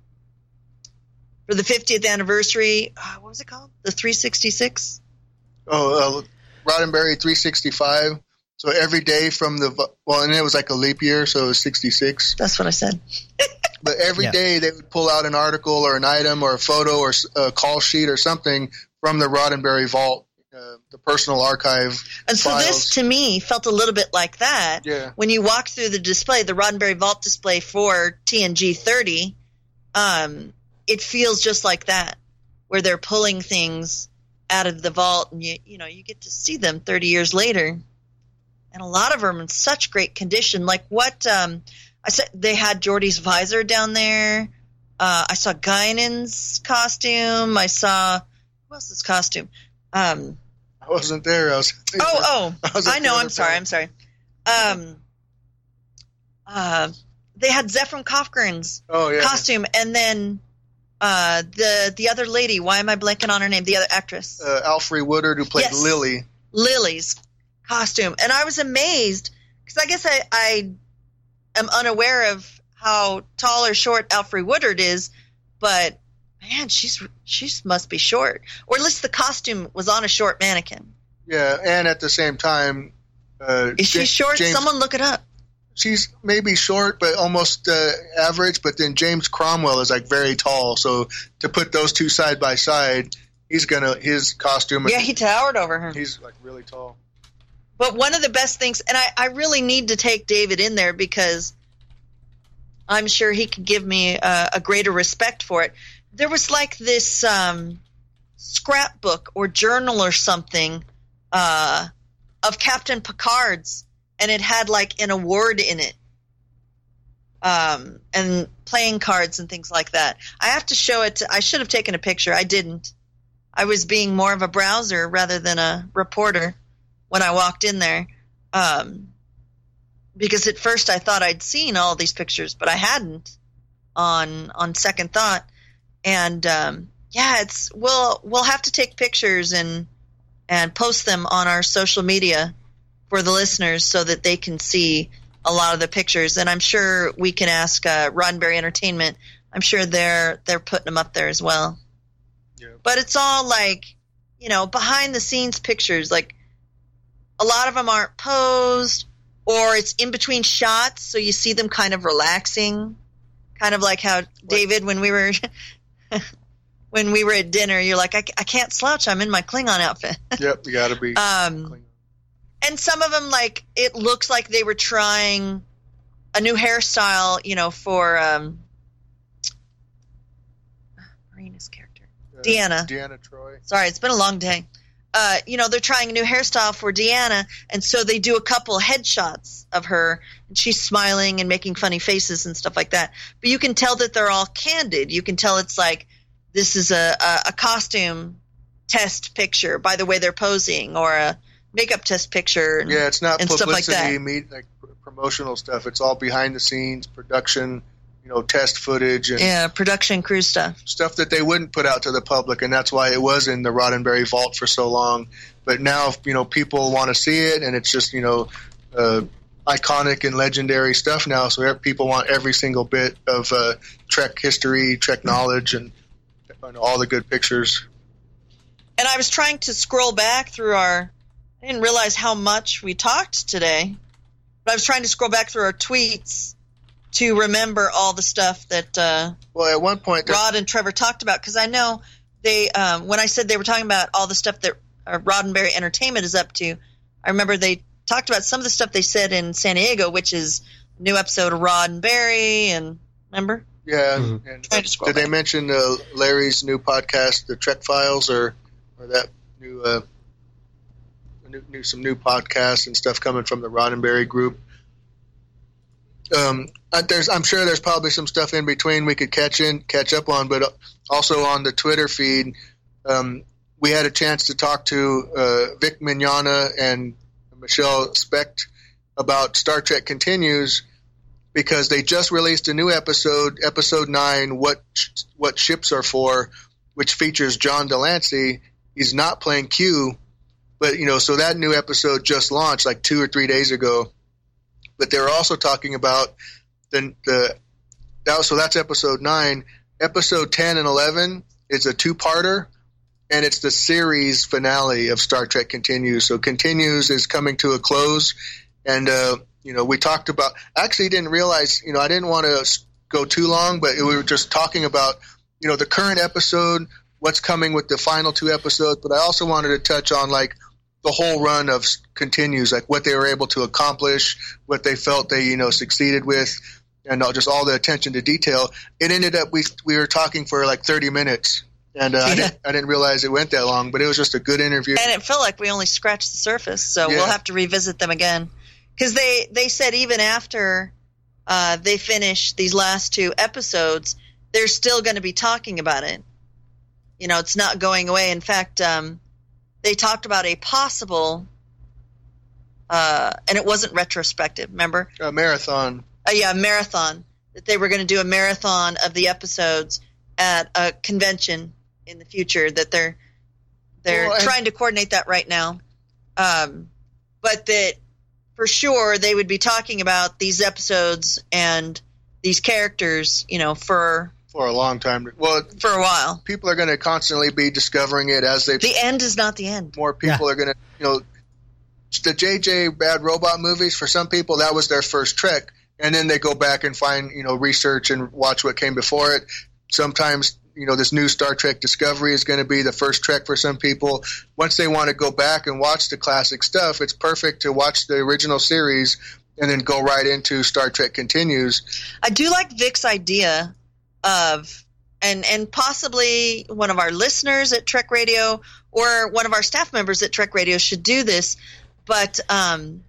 for the fiftieth anniversary, uh, what was it called? The three sixty-six? Oh, uh, Roddenberry three sixty-five. So every day from the, well, and it was like a leap year, so it was sixty-six. That's what I said. But every yeah. day they would pull out an article or an item or a photo or a call sheet or something from the Roddenberry Vault. Uh, the personal archive and so files. This to me felt a little bit like that. Yeah. When you walk through the display, the Roddenberry Vault display for T N G thirty, um, it feels just like that, where they're pulling things out of the vault, and you you know you get to see them thirty years later, and a lot of them in such great condition. Like what um, I said they had Geordi's visor down there. Uh, I saw Guinan's costume. I saw who else's costume? Um, I wasn't there. I was. Oh, oh, I, was I know. I'm sorry. I'm sorry. Um, uh, they had Zephram Cofgren's oh, yeah. costume, and then uh, the the other lady. Why am I blanking on her name? The other actress, uh, Alfre Woodard, who played yes. Lily. Lily's costume, and I was amazed because I guess I, I am unaware of how tall or short Alfre Woodard is, but man, she's she must be short, or at least the costume was on a short mannequin. Yeah, and at the same time, uh, is she J- short? James, Someone look it up. She's maybe short, but almost uh, average. But then James Cromwell is like very tall, so to put those two side by side, he's gonna his costume. Yeah, he towered over her. He's like really tall. But one of the best things, and I, I really need to take David in there because I'm sure he could give me a, a greater respect for it. There was like this um, scrapbook or journal or something uh, of Captain Picard's, and it had like an award in it, um, and playing cards and things like that. I have to show it. To, I should have taken a picture. I didn't. I was being more of a browser rather than a reporter when I walked in there, um, because at first I thought I'd seen all these pictures, but I hadn't on on second thought. And um, yeah, it's we'll we'll have to take pictures and and post them on our social media for the listeners so that they can see a lot of the pictures. And I'm sure we can ask uh, Roddenberry Entertainment. I'm sure they're they're putting them up there as well. Yeah. But it's all like, you know, behind the scenes pictures. Like a lot of them aren't posed, or it's in between shots, so you see them kind of relaxing, kind of like how what? David, when we were when we were at dinner, you're like, I, I can't slouch. I'm in my Klingon outfit. Yep, you got to be. um, Klingon. And some of them, like, it looks like they were trying a new hairstyle, you know, for um, Marina's character, uh, Deanna. Deanna Troi. Sorry, it's been a long day. Uh, you know, they're trying a new hairstyle for Deanna, and so they do a couple headshots of her, and she's smiling and making funny faces and stuff like that. But you can tell that they're all candid. You can tell it's like this is a, a, a costume test picture by the way they're posing, or a makeup test picture. And, yeah, it's not and publicity, stuff like that. Meet, like promotional stuff. It's all behind the scenes, production, you know, test footage, and yeah, production crew stuff. Stuff that they wouldn't put out to the public, and that's why it was in the Roddenberry vault for so long. But now, you know, people want to see it, and it's just, you know, uh, iconic and legendary stuff now. So people want every single bit of uh, Trek history, Trek knowledge, and, and all the good pictures. And I was trying to scroll back through our. I didn't realize how much we talked today, but I was trying to scroll back through our tweets to remember all the stuff that uh, well, at one point Rod and Trevor talked about, because I know they um, when I said they were talking about all the stuff that uh, Roddenberry Entertainment is up to, I remember they talked about some of the stuff they said in San Diego, which is a new episode of Roddenberry, and remember? Yeah. Mm-hmm. And, uh, did back. They mention uh, Larry's new podcast, the Trek Files, or or that new, uh, new, new some new podcasts and stuff coming from the Roddenberry group? Um, there's, I'm sure there's probably some stuff in between we could catch in, catch up on, but also on the Twitter feed, um, we had a chance to talk to uh, Vic Mignogna and Michelle Specht about Star Trek Continues, because they just released a new episode, episode nine, What What Ships Are For, which features John Delancey. He's not playing Q, but, you know, so that new episode just launched like two or three days ago. But they're also talking about the, the that, so that's episode nine. Episode ten and eleven is a two-parter, and it's the series finale of Star Trek Continues. So Continues is coming to a close, and uh, you know, we talked about. Actually, didn't realize. You know, I didn't want to go too long, but we were just talking about, you know, the current episode, what's coming with the final two episodes. But I also wanted to touch on like the whole run of Continues, like what they were able to accomplish, what they felt they, you know, succeeded with, and just all the attention to detail. It ended up we we were talking for like thirty minutes, and uh, yeah. I didn't I didn't realize it went that long, but it was just a good interview. And it felt like we only scratched the surface, so yeah. We'll have to revisit them again, because they they said even after uh, they finish these last two episodes, they're still going to be talking about it. You know, it's not going away. In fact, um, they talked about a possible, uh, and it wasn't retrospective, remember? A marathon. Uh, yeah, a marathon. That they were going to do a marathon of the episodes at a convention in the future, that they're they're well, trying to coordinate that right now. Um, but that for sure they would be talking about these episodes and these characters, you know, for for a long time. Well, for a while. People are going to constantly be discovering it as they. The end is not the end. More people yeah. are going to, you know, the J J Bad Robot movies. For some people, that was their first Trek, and then they go back and find, you know, research and watch what came before it. Sometimes, you know, this new Star Trek Discovery is going to be the first Trek for some people. Once they want to go back and watch the classic stuff, it's perfect to watch the original series and then go right into Star Trek Continues. I do like Vic's idea of, and and possibly one of our listeners at Trek Radio or one of our staff members at Trek Radio should do this, but um,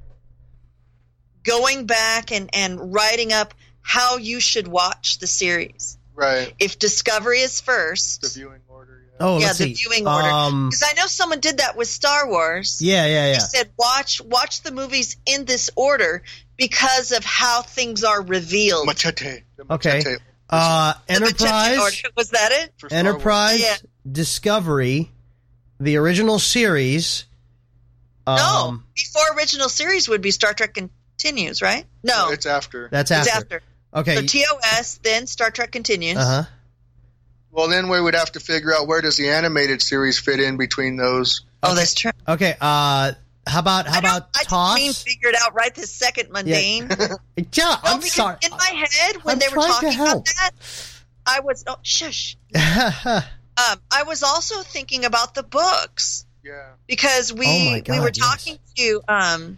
going back and, and writing up how you should watch the series. Right. If Discovery is first. The viewing order. Yeah, oh, yeah let's the see. viewing order. Um, because I know someone did that with Star Wars. Yeah, yeah, yeah. He said, watch watch the movies in this order because of how things are revealed. Machete. Okay. Machete. Uh, The Enterprise. order. Was that it? Enterprise, yeah. Discovery, the original series. Um, no, before original series would be Star Trek Continues, right? No, no it's after. That's after. It's after. Okay. So T O S, then Star Trek Continues. Uh huh. Well, then we would have to figure out where does the animated series fit in between those. Oh, okay. that's true. Okay. Uh, how about how I about I Toss? didn't mean figure it out right this second, mundane. Yeah, no, I'm because sorry. in my head, when I'm they were trying to talking help. about that, I was oh shush. um, I was also thinking about the books. Yeah. Because we Oh my God, we were yes. talking to um.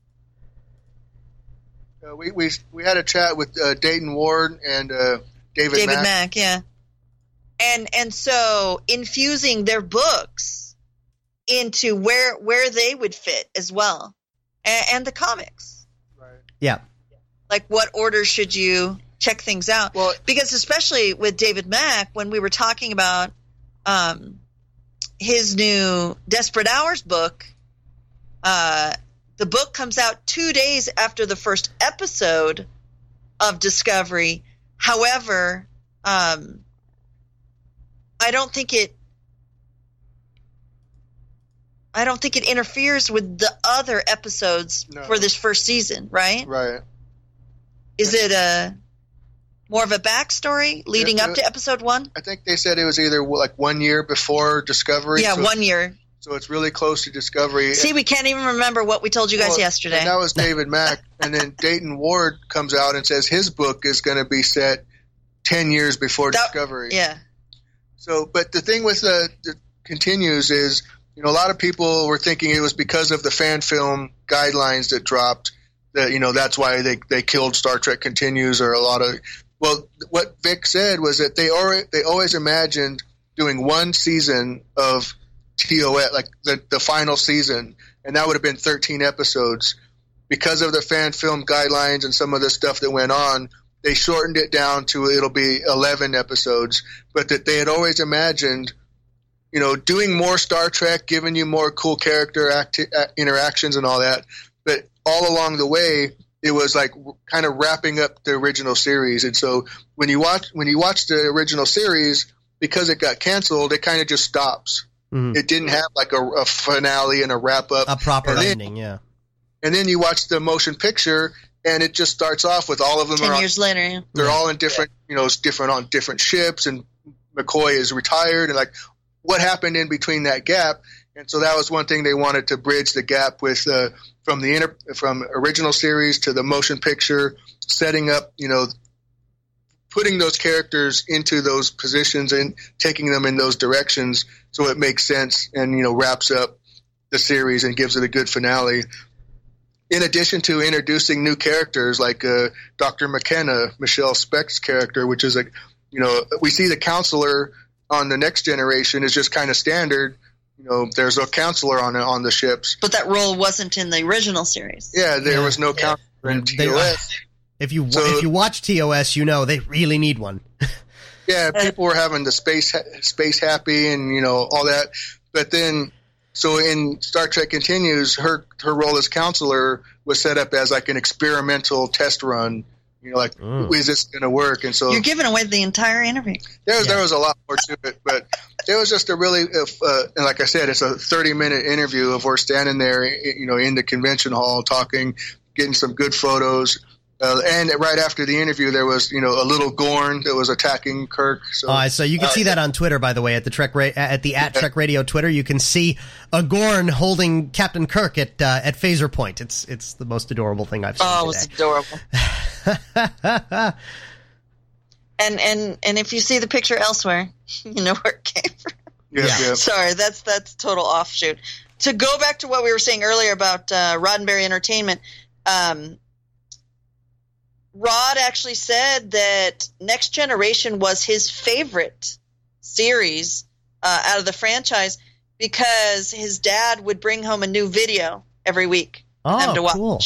Uh, we, we we had a chat with uh, Dayton Ward and uh, David, David Mack. Mack, yeah. And and so infusing their books into where where they would fit as well, and, and the comics. Right. Yeah. Like, what order should you check things out? Well, because especially with David Mack, when we were talking about um, his new Desperate Hours book, uh, the book comes out two days after the first episode of Discovery. However, um, I don't think it. I don't think it interferes with the other episodes No. for this first season, right? Right. Is it a more of a backstory leading Yeah, up to episode one? I think they said it was either like one year before Discovery. Yeah, so, one year. So it's really close to Discovery. See, we can't even remember what we told you guys Well, yesterday. And that was David Mack. And then Dayton Ward comes out and says his book is going to be set ten years before That- Discovery. Yeah. So, but the thing with the, the Continues is, you know, a lot of people were thinking it was because of the fan film guidelines that dropped that, you know, that's why they, they killed Star Trek Continues or a lot of, well, what Vic said was that they already, they always imagined doing one season of T O S, like the, the final season, and that would have been thirteen episodes. Because of the fan film guidelines and some of the stuff that went on, they shortened it down to it'll be eleven episodes, but that they had always imagined, you know, doing more Star Trek, giving you more cool character acti- interactions and all that. But all along the way, it was like kind of wrapping up the original series. And so when you watch when you watch the original series, because it got canceled, it kind of just stops. Mhm. It didn't have like a, a finale and a wrap up. A proper and then, ending, yeah. And then you watch the motion picture, and it just starts off with all of them. Ten are on, years later. Yeah. they're Yeah. all in different, you know, it's different on different ships, and McCoy is retired, and like what happened in between that gap. And so that was one thing they wanted to bridge the gap with uh, from the inter- from original series to the motion picture, setting up, you know, putting those characters into those positions and taking them in those directions so it makes sense and, you know, wraps up the series and gives it a good finale. In addition to introducing new characters like uh, Doctor McKenna, Michelle Speck's character, which is like, you know, we see the counselor on the Next Generation is just kind of standard. You know, there's a counselor on on the ships. But that role wasn't in the original series. Yeah, there Yeah. was no counselor in They- T O S. If you So- if you watch T O S, you know they really need one. Yeah, people were having the space space happy and you know all that, but then so in Star Trek Continues, her her role as counselor was set up as like an experimental test run. You know, like Mm. is this going to work? And so You're giving away the entire interview. there was Yeah. there was a lot more to it, but it was just a really uh, and like I said, it's a thirty minute interview of we're standing there, you know, in the convention hall talking, getting some good photos. Uh, and right after the interview, there was, you know, a little Gorn that was attacking Kirk. So, Uh, so you can uh, see that on Twitter, by the way, at the Trek Ra- at the at Trek Radio Twitter. You can see a Gorn holding Captain Kirk at uh, at phaser point. It's it's the most adorable thing I've seen Oh, it's today. adorable. And and and if you see the picture elsewhere, you know where it came from. yeah, Yeah. yeah. Sorry, that's that's total offshoot. To go back to what we were saying earlier about uh, Roddenberry Entertainment, um, Rod actually said that Next Generation was his favorite series uh, out of the franchise because his dad would bring home a new video every week for Oh, them to watch. cool.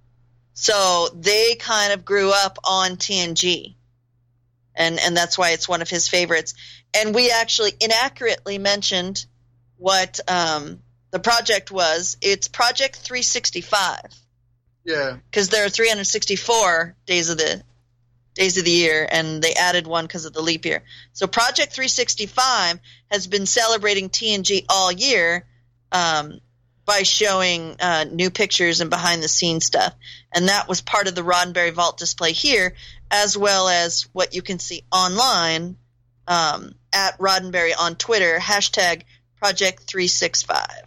So they kind of grew up on T N G. And and that's why it's one of his favorites. And we actually inaccurately mentioned what um, the project was. It's Project three sixty-five Yeah. because there are three hundred sixty-four days of the days of the year, and they added one because of the leap year. So Project three sixty-five has been celebrating T N G all year um, by showing uh, new pictures and behind the scenes stuff, and that was part of the Roddenberry Vault display here, as well as what you can see online um, at Roddenberry on Twitter, hashtag Project three sixty-five.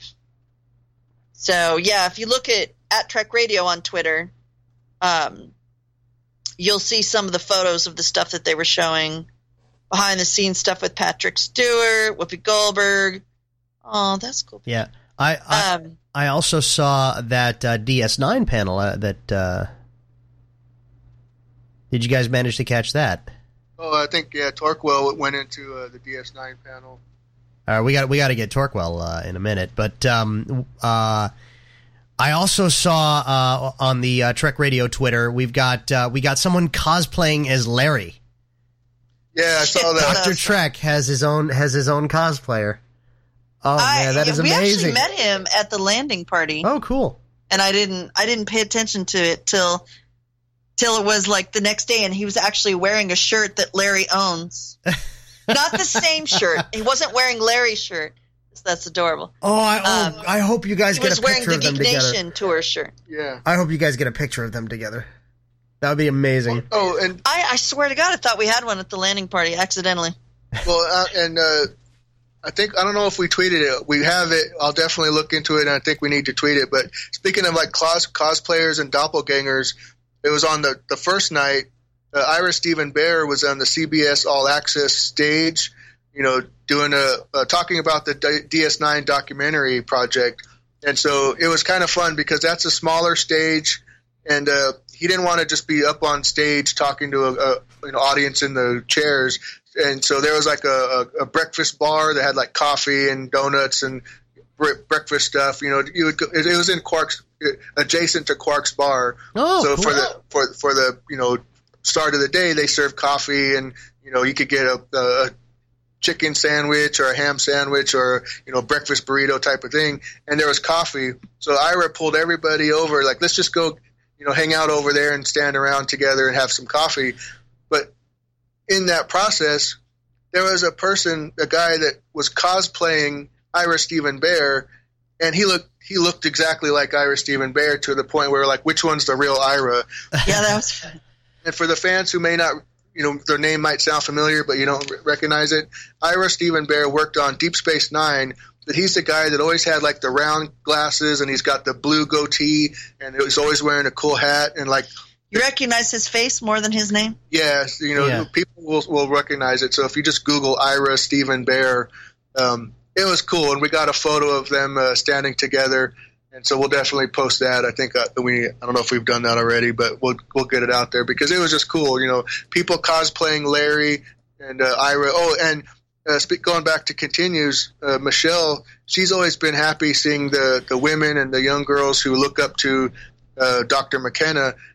So, yeah, if you look at, at Trek Radio on Twitter, um, you'll see some of the photos of the stuff that they were showing, behind-the-scenes stuff with Patrick Stewart, Whoopi Goldberg. Oh, that's cool. Yeah, I I, Um, I also saw that uh, D S nine panel. Uh, that uh, did you guys manage to catch that? Oh, I think yeah, Torquell went into uh, the D S nine panel. Uh, we got we got to get Torquell uh, in a minute, but um, uh, I also saw uh, on the uh, Trek Radio Twitter we've got uh, we got someone cosplaying as Larry. Yeah, I saw that. Doctor Trek has his own has his own cosplayer. Oh I, man, that is we amazing! actually met him at the landing party. Oh, cool. and I didn't I didn't pay attention to it till till it was like the next day, and he was actually wearing a shirt that Larry owns. Not the same shirt. He wasn't wearing Larry's shirt. That's adorable. Oh, I oh, Um, I hope you guys He get was a wearing picture the of them Geek together. Nation tour shirt. Yeah. I hope you guys get a picture of them together. That would be amazing. Oh, and I, I swear to God, I thought we had one at the landing party accidentally. well, uh, and uh, I think I don't know if we tweeted it. We have it. I'll definitely look into it, and I think we need to tweet it. But speaking of like cos- cosplayers and doppelgangers, it was on the the first night. Uh, Ira Steven Behr was on the C B S All Access stage, you know, doing a uh, talking about the D- DS9 documentary project, and so it was kind of fun because that's a smaller stage, and uh, he didn't want to just be up on stage talking to a, a you know, audience in the chairs, and so there was like a, a, a breakfast bar that had like coffee and donuts and bre- breakfast stuff. You know, you would go, it, it was in Quark's adjacent to Quark's bar. Oh, so cool. for the for for the you know start of the day, they served coffee, and you know you could get a, a chicken sandwich or a ham sandwich or you know breakfast burrito type of thing, and there was coffee. So Ira pulled everybody over, like let's just go, you know, hang out over there and stand around together and have some coffee. But in that process, there was a person, a guy that was cosplaying Ira Steven Behr, and he looked he looked exactly like Ira Steven Behr to the point where like which one's the real Ira? Yeah, that was fun. And for the fans who may not, you know, their name might sound familiar, but you don't r- recognize it, Ira Steven Behr worked on Deep Space Nine, but he's the guy that always had, like, the round glasses, and he's got the blue goatee, and he's always wearing a cool hat, and, like, You recognize his face more than his name? yeah, you know, Yeah. people will, will recognize it. So if you just Google Ira Steven Behr, um, it was cool, and we got a photo of them uh, standing together. And so we'll definitely post that. I think uh, we, I don't know if we've done that already, but we'll we'll get it out there because it was just cool. You know, people cosplaying Larry and uh, Ira. Oh, and uh, speak, going back to Continues, uh, Michelle, she's always been happy seeing the, the women and the young girls who look up to uh, Doctor McKenna.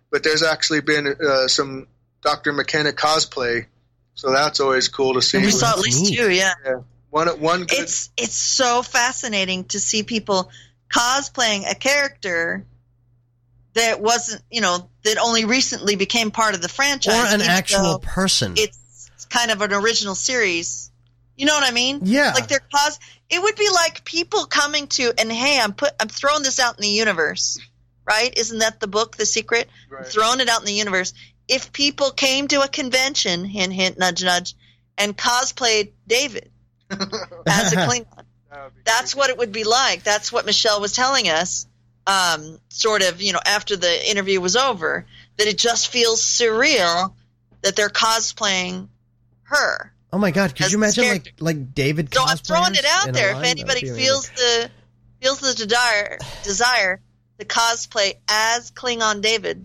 but there's actually been uh, some Doctor McKenna cosplay, so that's always cool to see. And we saw at least two, yeah. yeah. One, one good. It's it's so fascinating to see people cosplaying a character that wasn't, you know, that only recently became part of the franchise. Or an actual person. It's kind of an original series. You know what I mean? Yeah. Like they're cos. It would be like people coming to, and hey, I'm put, I'm throwing this out in the universe, right? Isn't that the book, The Secret? Right. I'm throwing it out in the universe. If people came to a convention, hint, hint, nudge, nudge, and cosplayed David as a Klingon, that's what it would be like. That's what Michelle was telling us. Um, sort of, you know, after the interview was over, that it just feels surreal that they're cosplaying her. Oh my God! Could you imagine like like David? So I'm throwing it out there. If anybody feels the feels the desire desire to cosplay as Klingon David,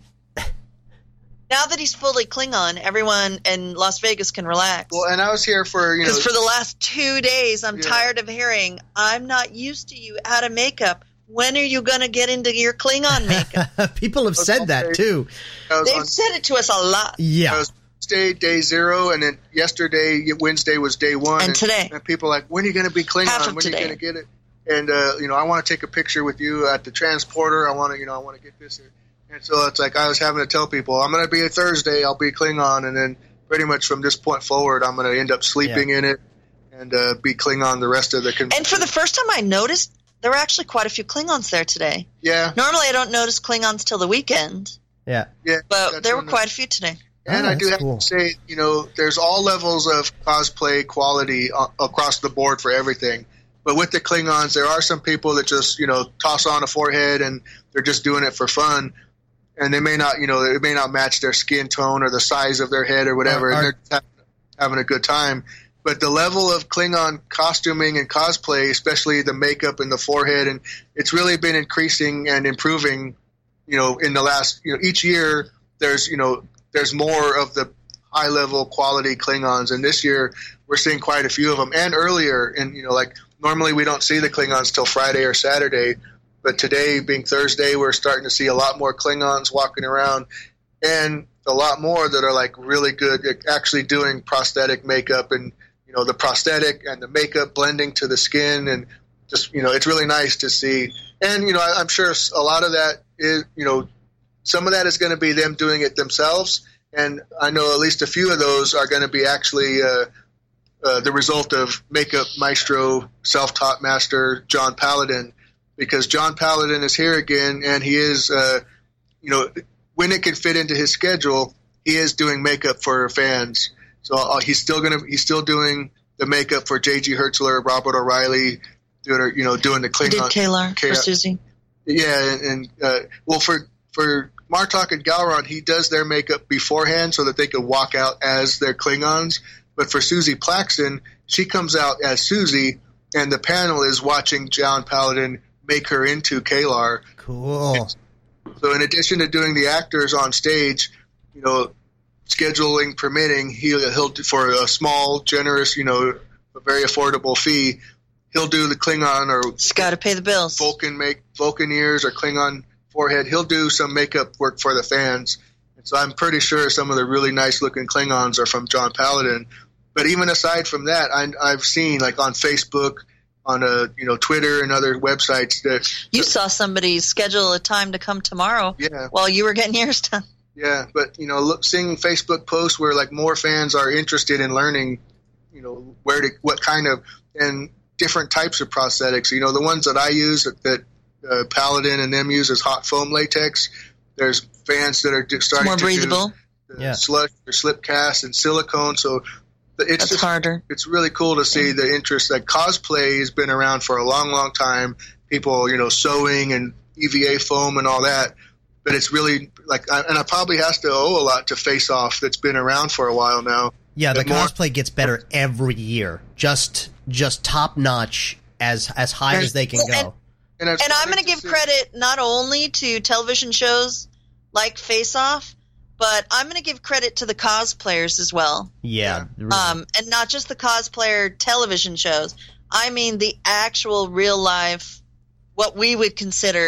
now that he's fully Klingon, everyone in Las Vegas can relax. Well, and I was here for, you know, because for the last two days, I'm yeah. tired of hearing, "I'm not used to you out of makeup. When are you going to get into your Klingon makeup?" People have said that too. They've on, said it to us a lot. Yeah. I was Wednesday, day zero, and then yesterday, Wednesday was day one. And, and today. And people are like, when are you going to be Klingon? When are you going to get it? And, uh, you know, I want to take a picture with you at the transporter. I want to, you know, I want to get this. And so it's like I was having to tell people, I'm going to be a Thursday, I'll be Klingon. And then pretty much from this point forward, I'm going to end up sleeping yeah. in it and uh, be Klingon the rest of the convention. And for the first time I noticed, there were actually quite a few Klingons there today. Yeah. Normally I don't notice Klingons till the weekend. Yeah. Yeah. But there were quite a few today. And oh, I do have cool. to say, you know, there's all levels of cosplay quality uh, across the board for everything. But with the Klingons, there are some people that just, you know, toss on a forehead and they're just doing it for fun. And they may not, you know, it may not match their skin tone or the size of their head or whatever. Are, are, and they're just having a good time. But the level of Klingon costuming and cosplay, especially the makeup and the forehead, and it's really been increasing and improving, you know, in the last, you know, each year there's, you know, there's more of the high-level quality Klingons, and this year we're seeing quite a few of them. And earlier, and you know, like normally we don't see the Klingons till Friday or Saturday, but today being Thursday, we're starting to see a lot more Klingons walking around, and a lot more that are like really good at actually doing prosthetic makeup, and you know, the prosthetic and the makeup blending to the skin, and just, you know, it's really nice to see. And you know, I, I'm sure a lot of that is, you know, some of that is going to be them doing it themselves, and I know at least a few of those are going to be actually uh, uh, the result of makeup maestro, self-taught master John Paladin, because John Paladin is here again, and he is, uh, you know, when it can fit into his schedule, he is doing makeup for fans. So uh, he's still going to he's still doing the makeup for J G Hertzler, Robert O'Reilly, doing you know doing the Klingon. He did Kalar for Susie. Yeah, and, and uh, well for for. Martok and Galron, he does their makeup beforehand so that they could walk out as their Klingons. But for Susie Plaxton, she comes out as Susie, and the panel is watching John Paladin make her into Kalar. Cool. And so in addition to doing the actors on stage, you know, scheduling permitting, he'll, he'll do, for a small, generous, you know, a very affordable fee, he'll do the Klingon or just got to pay the bills. Vulcan make Vulcan ears or Klingon forehead. He'll do some makeup work for the fans. And so I'm pretty sure some of the really nice looking Klingons are from John Paladin. But even aside from that, I, I've seen like on Facebook, on a you know Twitter and other websites that you saw somebody schedule a time to come tomorrow. Yeah. While you were getting yours done. Yeah, but you know, look, seeing Facebook posts where like more fans are interested in learning, you know, where to what kind of and different types of prosthetics. You know, the ones that I use that. that Uh, Paladin and them use as hot foam latex. There's fans that are do, starting more to breathable. do uh, yeah. slush or slip cast and silicone. So it's That's just, harder. It's really cool to see the interest. Like cosplay has been around for a long, long time. People, you know, sewing and E V A foam and all that. But it's really like, and it probably has to owe a lot to Face Off that's been around for a while now. Yeah, the and cosplay more, gets better every year. Just, just top notch as as high as they can go. And, And, and I'm going to give see. credit not only to television shows like Face Off, but I'm going to give credit to the cosplayers as well. Yeah. Really. Um, and not just the cosplayer television shows. I mean the actual real life, what we would consider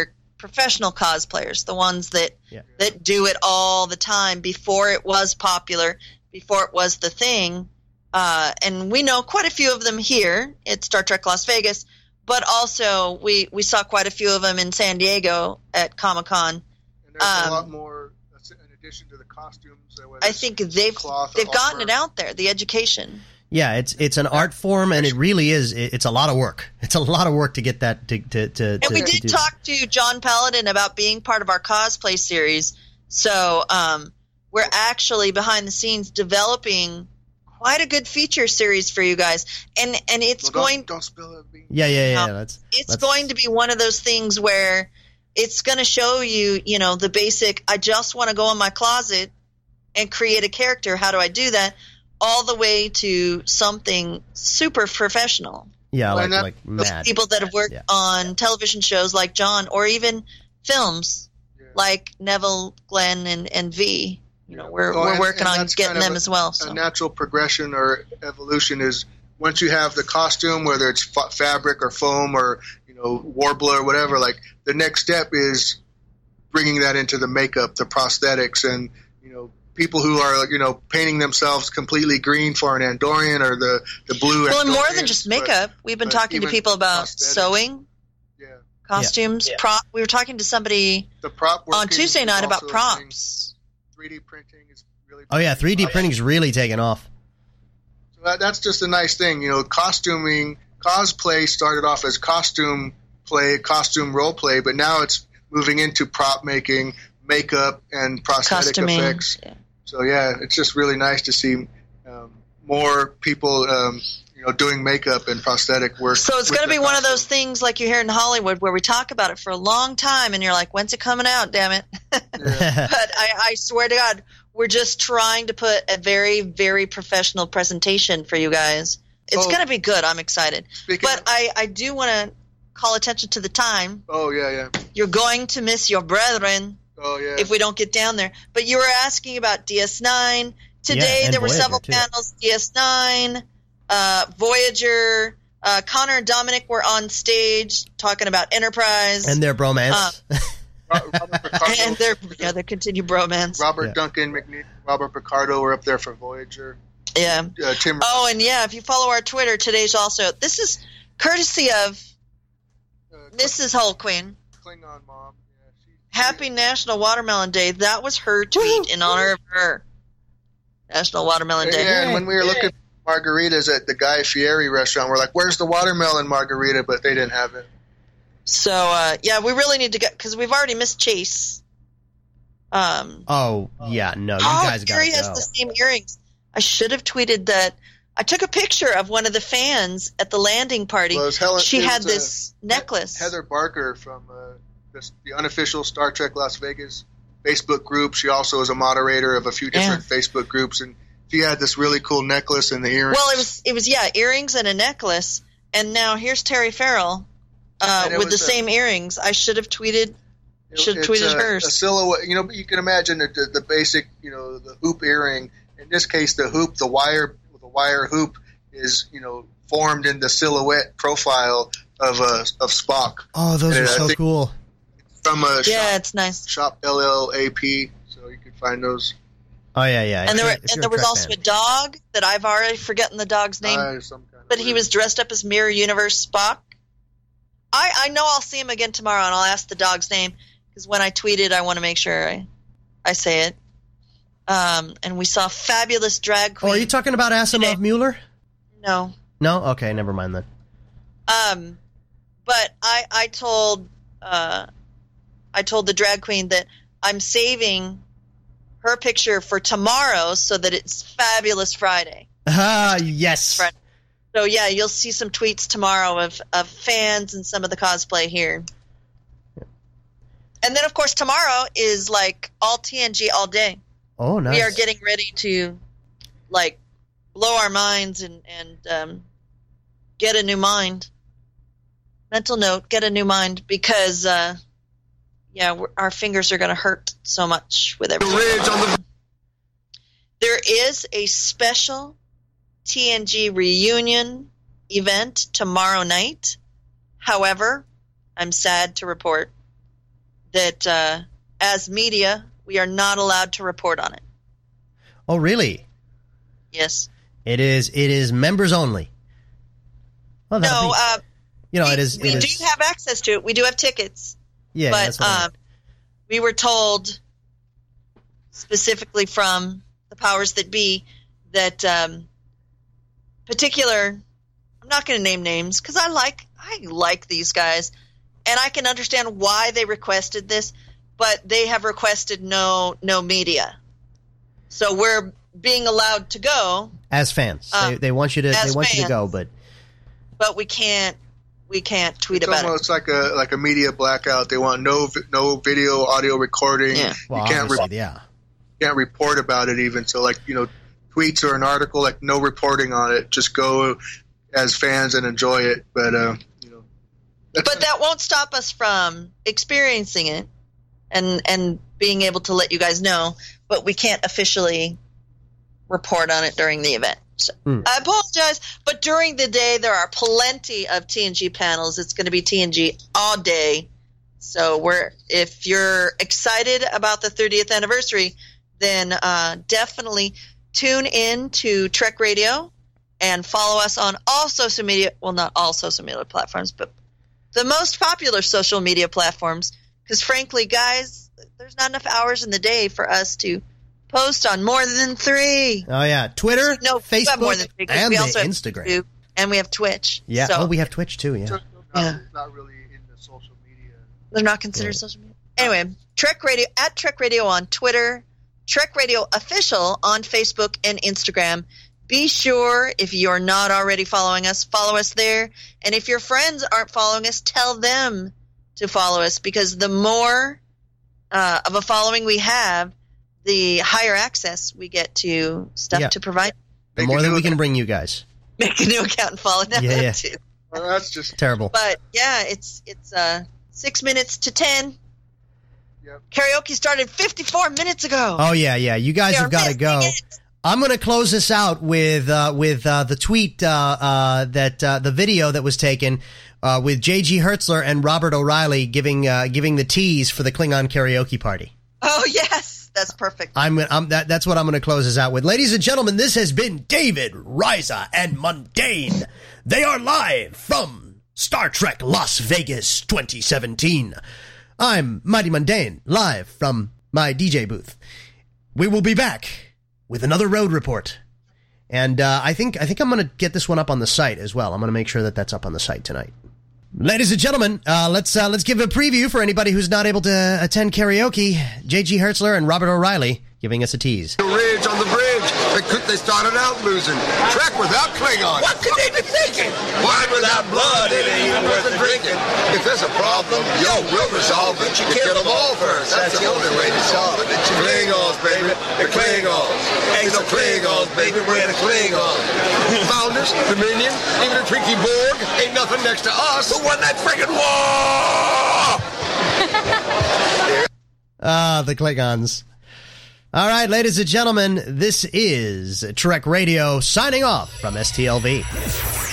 professional cosplayers, the ones that yeah. that do it all the time before it was popular, before it was the thing. Uh, and we know quite a few of them here at Star Trek Las Vegas, but also we, we saw quite a few of them in San Diego at Comic-Con. And there's um, a lot more in addition to the costumes. I think they've they've gotten it out there, the education. Yeah, it's it's an art form, and it really is. It's a lot of work. It's a lot of work to get that to to. to and to, we did to talk to John Paladin about being part of our cosplay series. So um, we're actually behind the scenes developing quite a good feature series for you guys, and and it's well, going. Don't, don't spill it. Bean. Yeah, yeah, yeah. Um, that's, it's that's, going to be one of those things where it's going to show you, you know, the basic. I just want to go in my closet and create a character. How do I do that? All the way to something super professional. Yeah, like, that, like mad. People that have worked yeah. on television shows like John, or even films yeah. like Neville, Glenn, and, and V. You know, we're well, we're and, working and on getting them a, as well. So. A natural progression or evolution is once you have the costume, whether it's fa- fabric or foam or you know warbler or whatever. Like the next step is bringing that into the makeup, the prosthetics, and you know. People who are, you know, painting themselves completely green for an Andorian or the, the blue. Well, and Andorians, more than just makeup. but, We've been talking to people about sewing, yeah. costumes, yeah. prop. We were talking to somebody the prop on Tuesday night about props. three D printing is really. Oh yeah, three D popular. printing is really taking off. So that, that's just a nice thing, you know. Costuming, cosplay started off as costume play, costume role play, but now it's moving into prop making, makeup, and prosthetic Costuming. effects. Yeah. So yeah, it's just really nice to see um, more people, um, you know, doing makeup and prosthetic work. So it's going to be one of those things like you hear in Hollywood where we talk about it for a long time, and you're like, "When's it coming out? Damn it!" Yeah. But I, I swear to God, we're just trying to put a very, very professional presentation for you guys. It's Oh. going to be good. I'm excited. Speaking But of- I, I do want to call attention to the time. Oh yeah, yeah. You're going to miss your brethren. Oh yeah. If we don't get down there. But you were asking about D S nine. Today Yeah, and there were Voyager, several too. panels, D S nine, uh, Voyager, uh, Connor and Dominic were on stage talking about Enterprise. And their bromance. Uh, Robert Picardo, and their, yeah, their continued bromance. Robert Yeah. Duncan, McNe- Robert Picardo were up there for Voyager. Yeah. Uh, Tim. Oh, and yeah, if you follow our Twitter, today's also, this is courtesy of uh, Missus Hulquin. Klingon mom. Yeah, she, Happy National Watermelon Day. That was her tweet in honor of her. National Watermelon Day. Yeah, and when we were looking at margaritas at the Guy Fieri restaurant, we're like, "Where's the watermelon margarita?" But they didn't have it. So, uh, yeah, we really need to get, because we've already missed Chase. Um, Oh yeah, no, you oh, guys got Gary to has go. the same earrings. I should have tweeted that. I took a picture of one of the fans at the landing party. Well, it was Helen- she it had was, uh, this necklace. Heather Barker from uh, this, the unofficial Star Trek Las Vegas Facebook group. She also is a moderator of a few different Facebook groups, and she had this really cool necklace and the earrings. Well, it was it was yeah, earrings and a necklace. And now here's Terry Farrell uh, And it with the was a- same earrings. I should have tweeted. It- Should have it's tweeted a, hers. A silhouette, you know, you can imagine the, the, the basic, you know, the hoop earring. In this case, the hoop, the wire, the wire hoop is, you know, formed in the silhouette profile of uh, of Spock Oh, those And are I so think- cool. from a Yeah, shop, it's nice. shop L L A P. So you can find those. Oh yeah, yeah. And If there you're- were, if and you're there was Trek also fan. a dog that I've already forgotten the dog's name, Uh, some kind of but he weird- was dressed up as Mirror Universe Spock. I, I know I'll see him again tomorrow, and I'll ask the dog's name, because when I tweet it, I want to make sure I, I say it. Um, and we saw fabulous drag Oh, queen. are you talking about Asimov Mueller? no. No. Okay, never mind then. Um, but I I told uh, I told the drag queen that I'm saving her picture for tomorrow so that it's Fabulous Friday. Ah, yes. Friday. So yeah, you'll see some tweets tomorrow of, of fans and some of the cosplay here. And then of course tomorrow is like all T N G all day. Oh, nice. We are getting ready to like blow our minds and and um, get a new mind. Mental note: get a new mind, because uh, yeah, we're, our fingers are going to hurt so much with everything. There is a special T N G reunion event tomorrow night. However, I'm sad to report that uh, as media, we are not allowed to report on it. Oh, really? Yes. It is. It is members only. Well, no, be, uh, you know, we, it is. We it do is, have access to it. We do have tickets. Yeah, but that's what I mean. um, we were told specifically from the powers that be that um, particular. I'm not going to name names because I like I like these guys, and I can understand why they requested this, but they have requested no no media, so we're being allowed to go as fans. Um, they, they want you to. They want fans, you to go, but but we can't. We can't tweet it's about it. It's almost like a like a media blackout. They want no no video, audio recording. Yeah. Well, you can't re- yeah. You can't report about it even. So like you know, tweets or an article, like no reporting on it. Just go as fans and enjoy it. But uh, you know, but that won't stop us from experiencing it and and being able to let you guys know. But we can't officially report on it during the event. So mm. I apologize, but during the day there are plenty of T N G panels. It's going to be T N G all day. So we're if you're excited about the thirtieth anniversary, then uh, definitely tune in to Trek Radio and follow us on all social media. Well, not all social media platforms, but the most popular social media platforms. Because frankly, guys, there's not enough hours in the day for us to post on more than three. Oh yeah, Twitter, no, Facebook, more than three, and we also have Instagram, YouTube, and we have Twitch. Yeah, so, oh, we have Twitch too. Yeah, not, yeah. not really in the social media. They're not considered yeah. social media. Anyway, Trek Radio at Trek Radio on Twitter, Trek Radio Official on Facebook and Instagram. Be sure if you're not already following us, follow us there, and if your friends aren't following us, tell them to follow us because the more uh, of a following we have, the higher access we get to stuff yeah. to provide. The more that we can bring you guys. Make a new account and follow that yeah, yeah. too. Well, that's just terrible. But yeah, it's it's uh, six minutes to ten. Yep. Karaoke started fifty-four minutes ago. Oh yeah, yeah. You guys we have got to go. It. I'm going to close this out with uh, with uh, the tweet uh, uh, that uh, the video that was taken uh, with J G Hertzler and Robert O'Reilly giving uh, giving the tease for the Klingon karaoke party. Oh yes. That's perfect. I'm, I'm that, that's what I'm going to close this out with. Ladies and gentlemen, this has been David, Riza, and Mundane. They are live from Star Trek Las Vegas twenty seventeen. I'm Mighty Mundane, live from my D J booth. We will be back with another road report. And uh, I think I think I'm going to get this one up on the site as well. I'm going to make sure that that's up on the site tonight. Ladies and gentlemen, uh, let's uh, let's give a preview for anybody who's not able to attend karaoke. J G Hertzler and Robert O'Reilly giving us a tease. The ridge on the bridge. They, could, they started out losing. Trek without Klingon. What could they be thinking? Wine without blood, it ain't even worth the drinking. If there's a problem, yo, we'll resolve it. You kill them all first. That's the only way to solve it. It's Klingons, baby. The Klingons. Ain't no Klingons, baby. We're the Klingons. Founders, Dominion, even a Twinkie Borg. Ain't nothing next to us. Who won that friggin' war? Ah, the Klingons. All right, ladies and gentlemen, this is Trek Radio signing off from S T L V.